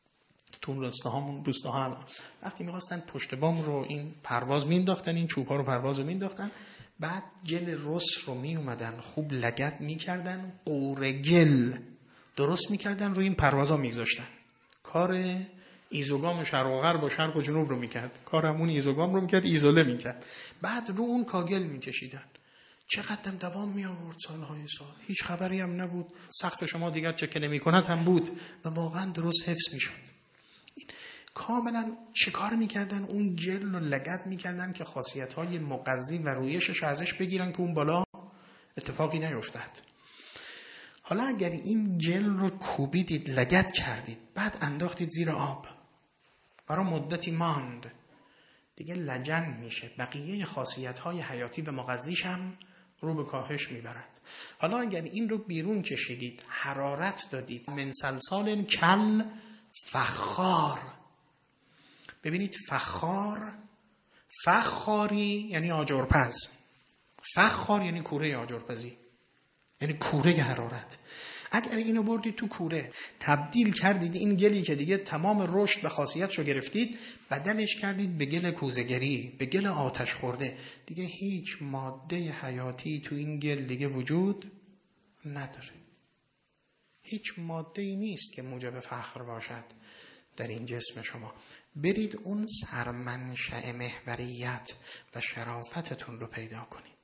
تون روستاهامون روستاها وقتی می‌خواستن پشت بام رو این پرواز مینداختن، این چوب‌ها رو پرواز مینداختن، بعد گل رس رو می اومدن خوب لگد می کردن، قوره گل درست می کردن روی این پروازها می گذاشتن. کار ایزوگام شرق و غرب و شرق و جنوب رو میکرد، کارمون ایزوگام رو میکرد، ایزوله میکرد. بعد رو اون کاگل میکشیدن. چقدر دوام می آورد سالهای سال، هیچ خبری هم نبود، سقف شما دیگر چکه نمی کند هم بود و واقعا درست حفظ می شد. کاملا چیکار میکردن؟ اون جل رو لگد میکردن که خاصیت‌های مغذی و رویشش ازش بگیرن که اون بالا اتفاقی نیفتد. حالا اگر این جل رو کوبیدید، لگد کردید، بعد انداختید زیر آب، برای مدتی ماند، دیگه لجن میشه، بقیه خاصیت‌های حیاتی و مغذیش هم رو به کاهش میبرد. حالا اگر این رو بیرون کشیدید، حرارت دادید، من سلسال کل فخار. ببینید فخار، فخاری یعنی آجرپز، فخار یعنی کوره آجرپزی، یعنی کوره حرارت. اگر اینو بردید تو کوره، تبدیل کردید این گلی که دیگه تمام رشد و خاصیتشو گرفتید، بدلش کردید به گل کوزه‌گری، به گل آتش خورده، دیگه هیچ ماده حیاتی تو این گل دیگه وجود نداره. هیچ ماده‌ای نیست که موجب فخر باشد در این جسم شما. برید اون سرمنشأ محوریت و شرافتتون رو پیدا کنید.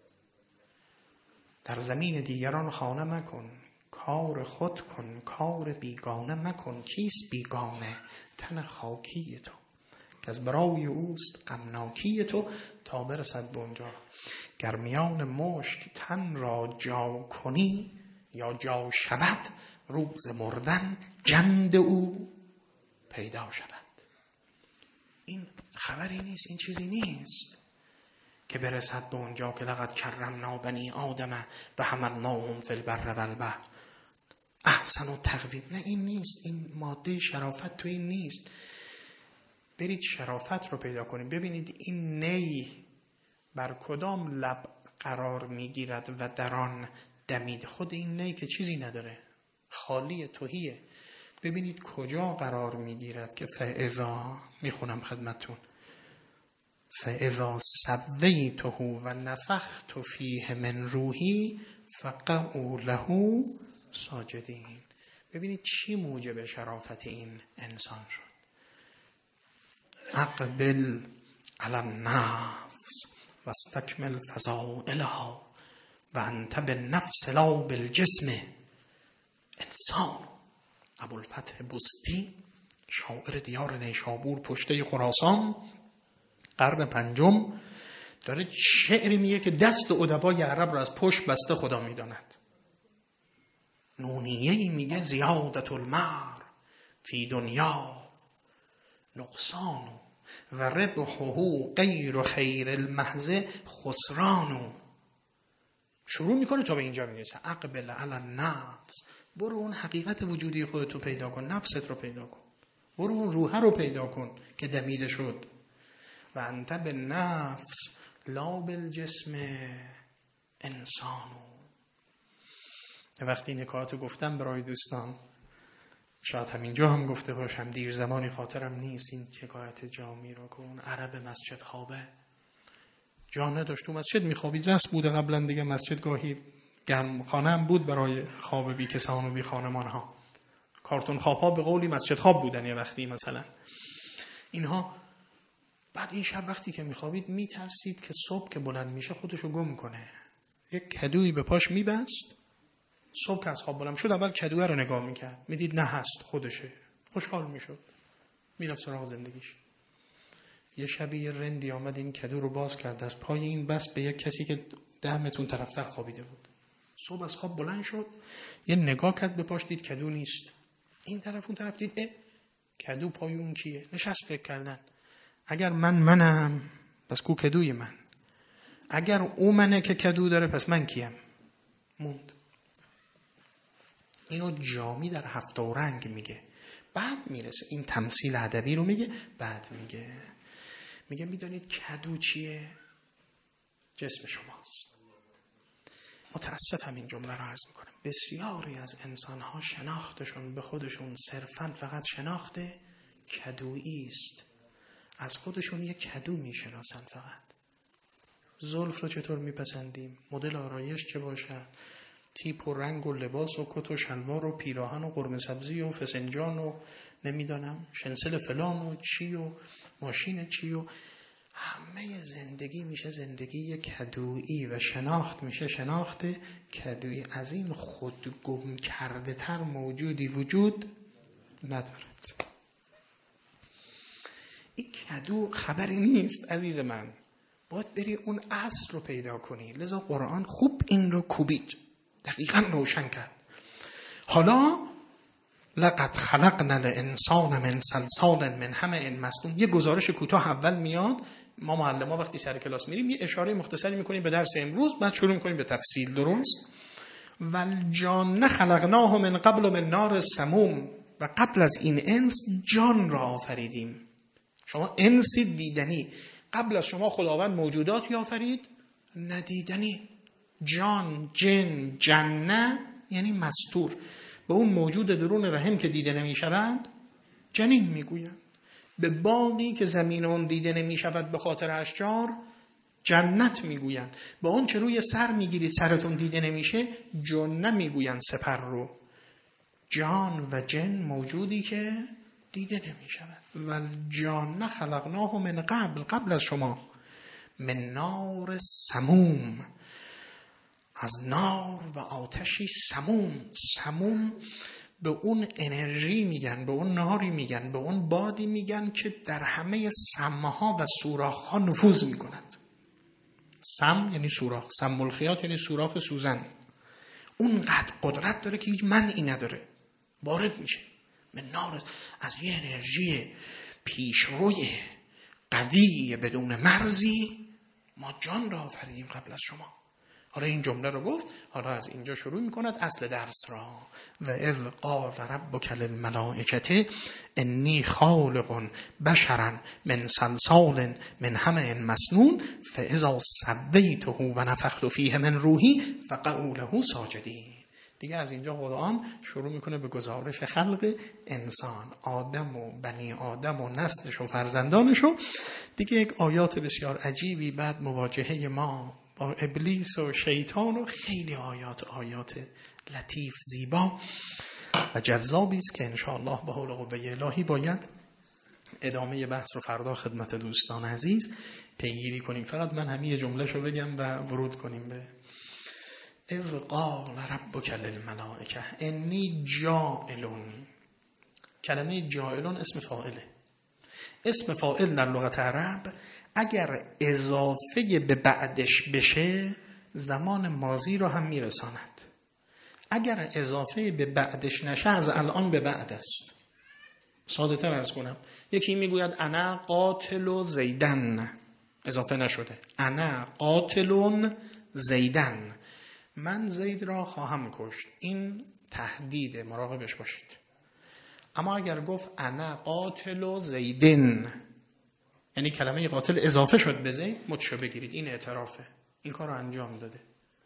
در زمین دیگران خانه مکن، کار خود کن، کار بیگانه مکن. کیست بیگانه؟ تن خاکی تو، که از برای اوست غمناکی تو، تا برسد به اونجا. گر میان مشک تن را جا کنی، یا جا شود، روز مردن جند او پیدا شود. این خبری نیست، این چیزی نیست که برسد به اونجا که لقد کرمنا بنی آدم و حملناهم فی البر و البحر احسن و تقویم. نه این نیست، این ماده شرافت تو این نیست. برید شرافت رو پیدا کنید. ببینید این نی بر کدام لب قرار میگیرد و در آن دمید. خود این نی که چیزی نداره، خالی تهیه. ببینید کجا قرار میگیرد که فاذا، میخونم خدمتون، فاذا سویته و نفخت فیه من روحی فقعوا له ساجدین. ببینید چی موجب شرافت این انسان شد. اقبل علی النفس و استکمل فضائلها و انت بالنفس لا بالجسم انسان. ابوالفتح بستی، شاعر دیار نیشابور پشته خراسان، قرن پنجم، داره شعری میگه که دست ادبای عرب رو از پشت بسته خدا میداند. نونیه‌ای میگه زیادت المر فی دنیا نقصان و ربحه غیر خیر المحض خسران. شروع میکنه تا به اینجا میرسه. اقبل علی النفس، برو اون حقیقت وجودی خودتو پیدا کن، نفست رو پیدا کن، برو اون روح رو پیدا کن که دمیده شد. و انت به نفس لا بالجسم انسانو. وقتی نکاتو گفتم برای دوستان، شاید همینجا هم گفته باشم، دیر زمانی خاطرم نیست این حکایت جامی رو که اون عرب مسجد خوابه جا نداشت، تو مسجد میخوابید، رسم بوده قبلا دیگه، مسجد گاهی گرم خانه هم بود برای خواب بی کسان و بی خانمان ها. کارتون خواب ها به قولی مسجد خواب بودن یه وقتی مثلا اینها. بعد این شب وقتی که میخوابید میترسید که صبح که بلند میشه خودشو گم کنه. یک کدویی به پاش میبست. صبح که از خواب بلند شد اول کدوه رو نگاه میکرد، میدید نه هست، خودشه، خوشحال میشد، میرفت سراغ زندگیش. یه شبی یه رندی آمد این کدو رو باز کرد، از پای این بس به یک کسی که ده متر طرفتر خوابیده بود. صبح از خواب بلند شد، یه نگاه کرد به پاش، دید کدو نیست. این طرف اون طرف دید اه کدو پای اون کیه. نشست فکر کردن، اگر من منم پس کو کدوی من، اگر او منه که کدو داره پس من کیم. موند. اینو جامی در هفت رنگ میگه. بعد میرسه این تمثیل ادبی رو میگه، بعد میگه میگه میدونید کدو چیه؟ جسم شماست. متاسفم این جمله رو عرض میکنم، بسیاری از انسانها شناختشون به خودشون صرفاً فقط شناخت کدویی است. از خودشون یک کدو میشناسن فقط. زلف رو چطور میپسندیم، مدل آرایش چه باشد، تیپ و رنگ و لباس و کت و شلوار و پیراهن و قرمه سبزی و فسنجان و نمیدانم شنسل فلان و چی و ماشین چی و همه زندگی میشه زندگی کدویی و شناخت میشه شناخت کدویی. از این خود گم کرده تر موجودی وجود ندارد. این کدو خبری نیست عزیز من، باید بری اون اصل رو پیدا کنی. لذا قرآن خوب این رو کوبید، دقیقاً روشن کرد. حالا لقد خلقنا الانسان من صلصال من حمأ مسنون. یه گزارش کوتاه اول میاد، ما معلم‌ها وقتی سر کلاس میریم یه اشاره مختصری میکنیم به درس امروز، بعد شروع میکنیم به تفصیل. درست؟ والجان خلقناه من قبل من نار السموم. و قبل از این انس جان را آفریدیم. شما انسی دیدنی، قبل از شما خداوند موجودات آفرید ندیدنی. جان، جن، جنه یعنی مستور. به اون موجود درون رحم که دیده نمی شود جنین می گویند. به باغی که زمین اون دیده نمی شود به خاطر اشجار جنت می گویند. به اون که روی سر می گیرید سرتون دیده نمیشه جنه می گویند. سپر رو جان و جن موجودی که دیده نمی شود. و جان خلقناه من قبل، قبل از شما، من نار سموم، از نار و آتشی سموم. سموم به اون انرژی میگن، به اون ناری میگن، به اون بادی میگن که در همه سمها و سوراخ‌ها نفوذ میکند. سم یعنی سوراخ، سم الخیاط یعنی سوراخ سوزن. اونقدر قدرت داره که هیچ منعی نداره، وارد میشه. من نار، از یه انرژی پیشروی قوی بدون مرزی ما جان را آفریدیم قبل از شما. حالا این جمله رو گفت، حالا از اینجا شروع میکند اصل درس را. و اذ قال ربک للملائکة انی خالق بشرا من صلصال من حمأ مسنون فاذا سویته و نفخت فیه من روحی فقعوا له ساجدین. دیگه از اینجا قرآن شروع میکنه به گزارش خلق انسان، آدم و بنی آدم و نسلش و فرزندانش. و دیگه یک آیات بسیار عجیبی بعد مواجهه ما با ابلیس و شیطان و خیلی آیات آیات لطیف زیبا و جذابی است که انشاءالله به حول و قوه الهی باید ادامه بحث رو فردا خدمت دوستان عزیز پیگیری کنیم. فقط من همین یه جمله شو بگم و ورود کنیم به اذ قال ربک للملائکة انی جاعلون. کلمه جاعلون اسم فاعله. اسم فاعل در لغت عرب اگر اضافه به بعدش بشه زمان ماضی رو هم میرساند. اگر اضافه به بعدش نشه از الان به بعد است. ساده تر عرض کنم، یکی میگوید انا قاتل زیدن، اضافه نشده، انا قاتل زیدن، من زید را خواهم کشت. این تهدید، مراقبش باشید. اما اگر گفت انا قاتل زیدن، یعنی کلمه قاتل اضافه شد به زید، متشو بگیرید این اعترافه، این کار رو انجام داده.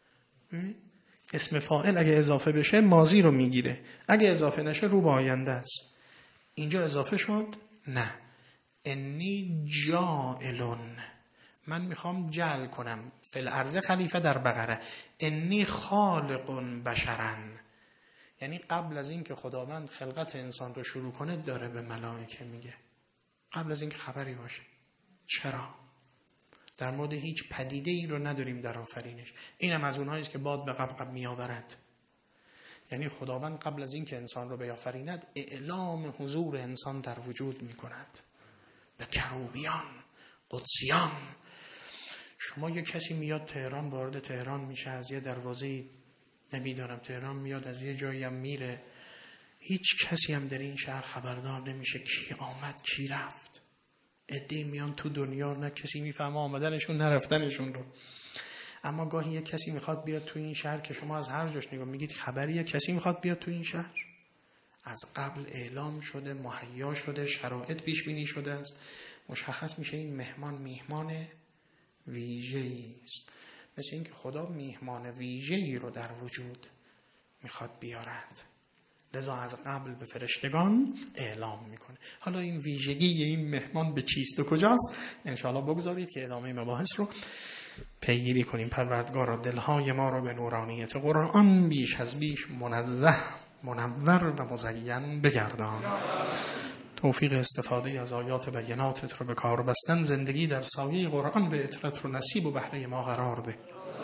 اسم فاعل اگه اضافه بشه ماضی رو میگیره، اگه اضافه نشه رو به آینده است. اینجا اضافه شد؟ نه. انی جاعلون، من میخوام جعل کنم فی الارض خلیفه در بقره. انی خالق بشرن، یعنی قبل از این که خداوند خلقت انسان رو شروع کنه داره به ملائکه میگه، قبل از این که خبری باشه. چرا؟ در مورد هیچ پدیده ای رو نداریم در آفرینش. اینم از اونهایی است که باد به قبقب میآورد. یعنی خداوند قبل از این که انسان رو بیافریند اعلام حضور انسان در وجود میکند به کروبیان، قدسیان. شما یه کسی میاد تهران، وارد تهران میشه، از یه دروازه نمیدونم تهران میاد، از یه جایی هم میره، هیچ کسی هم در این شهر خبردار نمیشه کی آمد کی رفت. عده‌ای میان تو دنیا، نه کسی میفهمه آمدنشون نرفتنشون رو. اما گاهی یه کسی میخواد بیاد تو این شهر که شما از هر جاش نگاه میگید خبری یه کسی میخواد بیاد تو این شهر، از قبل اعلام شده، مهیا شده، شرایط پیش بینی شده است، مشخص میشه این مهمان میهمان ویژه‌ای است. مثل این که خدا میهمان ویژه‌ای رو در وجود میخواد بیارد، لذا از قبل به فرشتگان اعلام میکنه. حالا این ویژگی این مهمان به چیست و کجاست انشاءالله بگذارید که ادامه مباحث رو پیگیری کنیم پروردگارا دلهای ما را به نورانیت قرآن بیش از بیش منزه، منور و مزین بگردان. توفیق استفاده از آیات بیناتت رو به کار بستن، زندگی در سایه قرآن به اطرت رو نصیب و بهره ما قرار ده.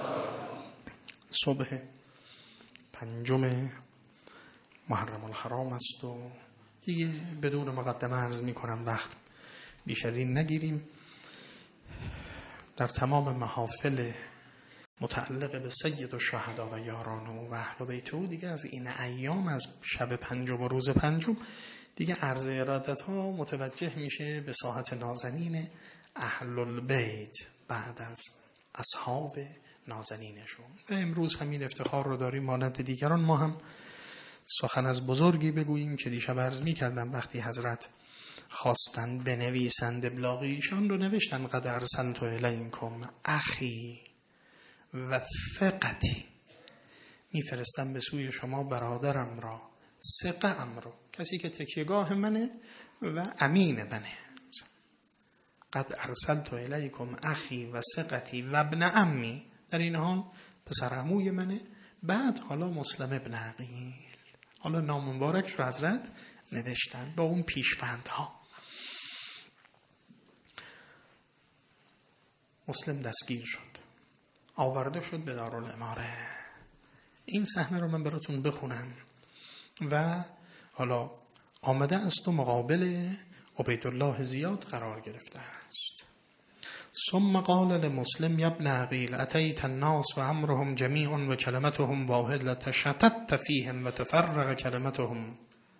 صبح پنجم محرم الحرام است و دیگه بدون مقدمه عرض می کنم وقت بیش از این نگیریم. در تمام محافل متعلق به سید الشهدا و یاران و اهل بیت او دیگه از این ایام، از شب پنجم و روز پنجم دیگه عرض ارادت ها متوجه میشه به ساحت نازنین اهل البیت بعد از اصحاب نازنینشون. و امروز همین افتخار رو داریم مانند دیگران ما هم سخن از بزرگی بگوییم که دیشب عرض می کردم وقتی حضرت خواستند بنویسند ابلاغی ایشان رو نوشتن قد ارسلت الیکم اخی و ثقتی، میفرستم به سوی شما برادرم را، ثقه ام رو، کسی که تکیهگاه منه و امین منه. قد ارسلت الیکم اخی و ثقتی و ابن عمی، در این حال پسر عموی منه. بعد حالا مسلم ابن عقیل، حالا نام مبارک رو حضرت نوشتن با اون پیشوندها. مسلم دستگیر شد، آورده شد به دارالاماره. این صحنه رو من براتون بخونم و حالا آمده است و مقابل عبیدالله زیاد قرار گرفته است. ثم قال لمسلم یا ابن عقیل اتیت الناس و امرهم جمیع و کلمتهم واحد لتشتت فیهم و تفرق کلمتهم.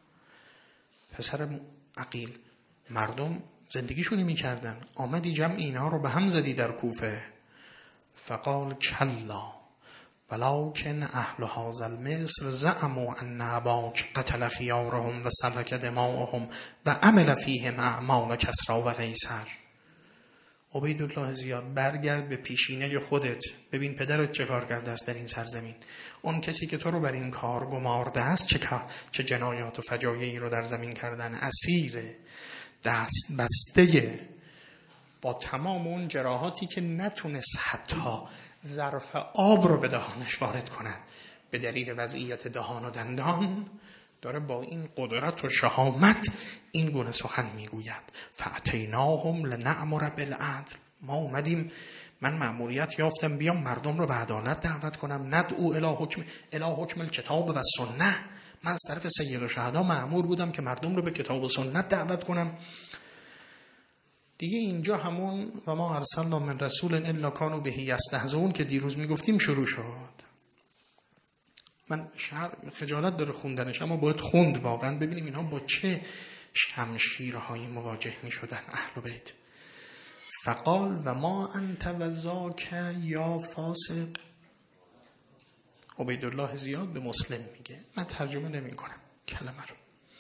پسر عقیل، مردم زندگیشونی میکردن، آمدی جمع اینها رو به هم زدی در کوفه. فقال کلا ولکن اهل هذا المصر زعموا ان اباک قتل خیارهم و سفک دماءهم و عمل فیهم اعمال کسری و قیصر. عبیدالله زیاد، برگرد به پیشینه خودت، ببین پدرت چه کار کرده است در این سرزمین. اون کسی که تو رو بر این کار گمارده است چه کار، چه جنایات و فجایعی رو در زمین کردن. اسیر دست بسته با تمام اون جراحاتی که نتونست حتی ظرف آب رو به دهانش وارد کند به دلیل وضعیت دهان و دندان، داره با این قدرت و شهامت این گونه سخن میگوید. فاتیناهم لنأمر بالعدل، ما اومدیم، من مأموریت یافتم بیام مردم رو به عدالت دعوت کنم. ندعو الی حکم الی حکم الکتاب و سنت، من از طرف سید الشهدا مأمور بودم که مردم رو به کتاب و سنت دعوت کنم. دیگه اینجا همون و ما ارسلنا من رسول الا کانوا به یستهزئون که دیروز میگفتیم شروع شد. من شعر خجالت داره خوندنش، اما باید خوند واقعا ببینیم اینها با چه شمشیرهایی مواجه می شدن اهل بیت. فقال و ما انت و ذاک یا فاسق. عبیدالله زیاد به مسلم میگه، من ترجمه نمی کنم کلمه رو.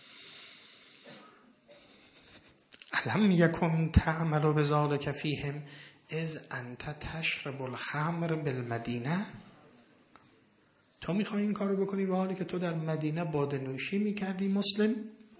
الم یکن تعمل بذلک فیهم اذ انت تشرب الخمر بالمدینه. تو میخوای این کارو بکنی به حالی که تو در مدینه باده نوشی میکردی مسلم؟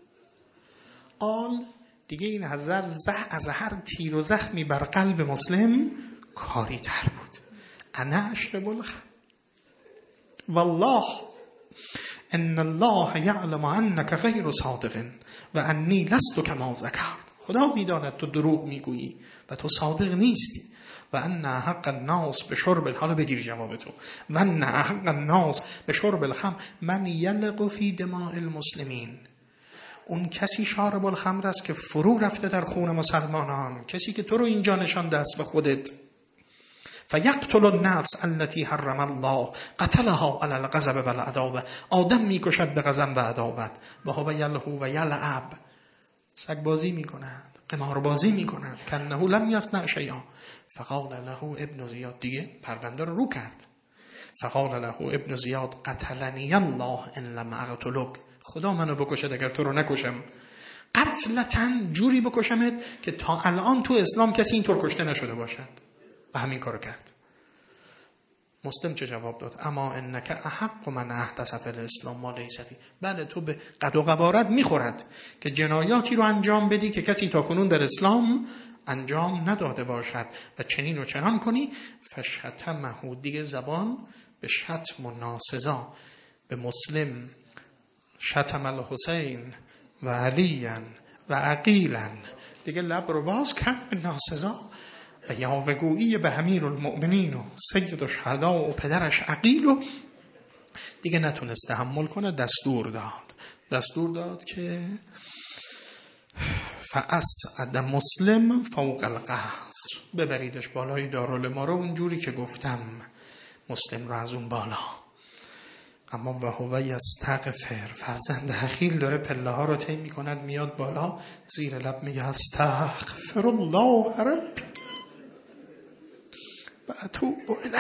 قال، دیگه این حضرت از هر تیر و زخمی بر قلب مسلم کاری تر بود. انا اشرب الخمر والله ان الله یعلم انک غیر صادق و انی لست کما ذکرت. خدا میداند تو دروغ میگویی و تو صادق نیستی. و ان حق الناس به شرب الحال، بگیر جواب تو، و ان حق الناس به شرب الخمر من یلق فی دماء المسلمین. اون کسی شارب الخمر است که فرو رفته در خون مسلمانان، کسی که تو رو اینجا نشانده است به خودت. فیقتل النفس التي حرم الله قتلها علی الغضب و العداوه. آدم میکشد به غضب و عداوت. و هو یلهو و یلعب، سگ بازی میکند، قمار بازی میکند. کنه لم یصنع شیئا. فقال له ابن زیاد، دیگه پرونده رو رو کرد. فقال له ابن زیاد قتلنی الله ان لم اقتلک. خدا منو بکشد اگر تو رو نکشم. قتلتن، جوری بکشمت که تا الان تو اسلام کسی اینطور کشته نشده باشد. و همین کارو کرد. مسلم چه جواب داد؟ اما انک احق من احدث فی الاسلام ما لیس فی. بله، تو به قد و قوارت میخورد که جنایاتی رو انجام بدی که کسی تا کنون در اسلام انجام نداده باشد و چنین و چنان کنی، فشتمه، دیگه زبان به شتم و ناسزا به مسلم، شتم الحسین و علیاً و عقیلاً، دیگه لب رو باز کرد به ناسزا و یاوه‌گویی به امیرالمؤمنین و سید الشهدا و پدرش عقیل و دیگه نتونست تحمل کنه، دستور داد دستور داد که فأصعد مسلم فوق القصر، ببریدش بالای دارالاماره اونجوری که گفتم، مسلم رو از اون بالا. اما و هو یستغفر، فرزند حخیل داره پله ها رو طی میکند میاد بالا، زیر لب میگه استغفر الله ربی و اتوب الیه،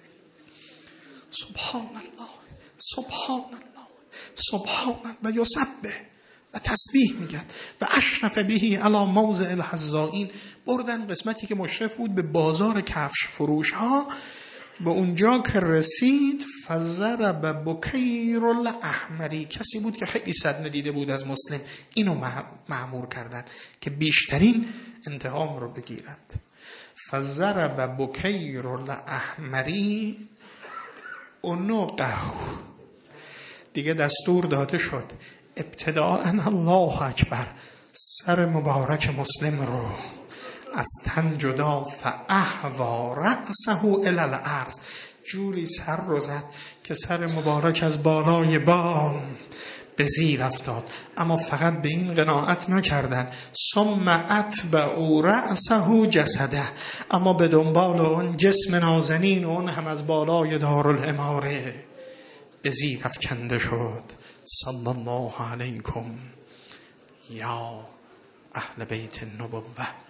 سبحان الله سبحان الله سبحان الله و یسبح، و تسبیح میگن و اشرف بهی علی موضع الحذائین، بردن قسمتی که مشرف بود به بازار کفش فروش ها، به اونجا که رسید فضرب بکیر الاحمری، کسی بود که خیلی صدمه دیده بود از مسلم، اینو مأمور کردن که بیشترین انتقام رو بگیرد. فضرب بکیر الاحمری عنقه، دیگه دستور داده شد ابتداء الله اکبر، سر مبارک مسلم رو از تن جدا، فاحوا رأسه الی الارض، جوری سر رو زد که سر مبارک از بالای بام به زیر افتاد. اما فقط به این قناعت نکردن، ثم اتبعوا رأسه جسده، اما به دنبال اون جسم نازنین اون هم از بالای دارالاماره به زیر افکنده شد. صلی الله علیکم یا اهل بیت النبوة.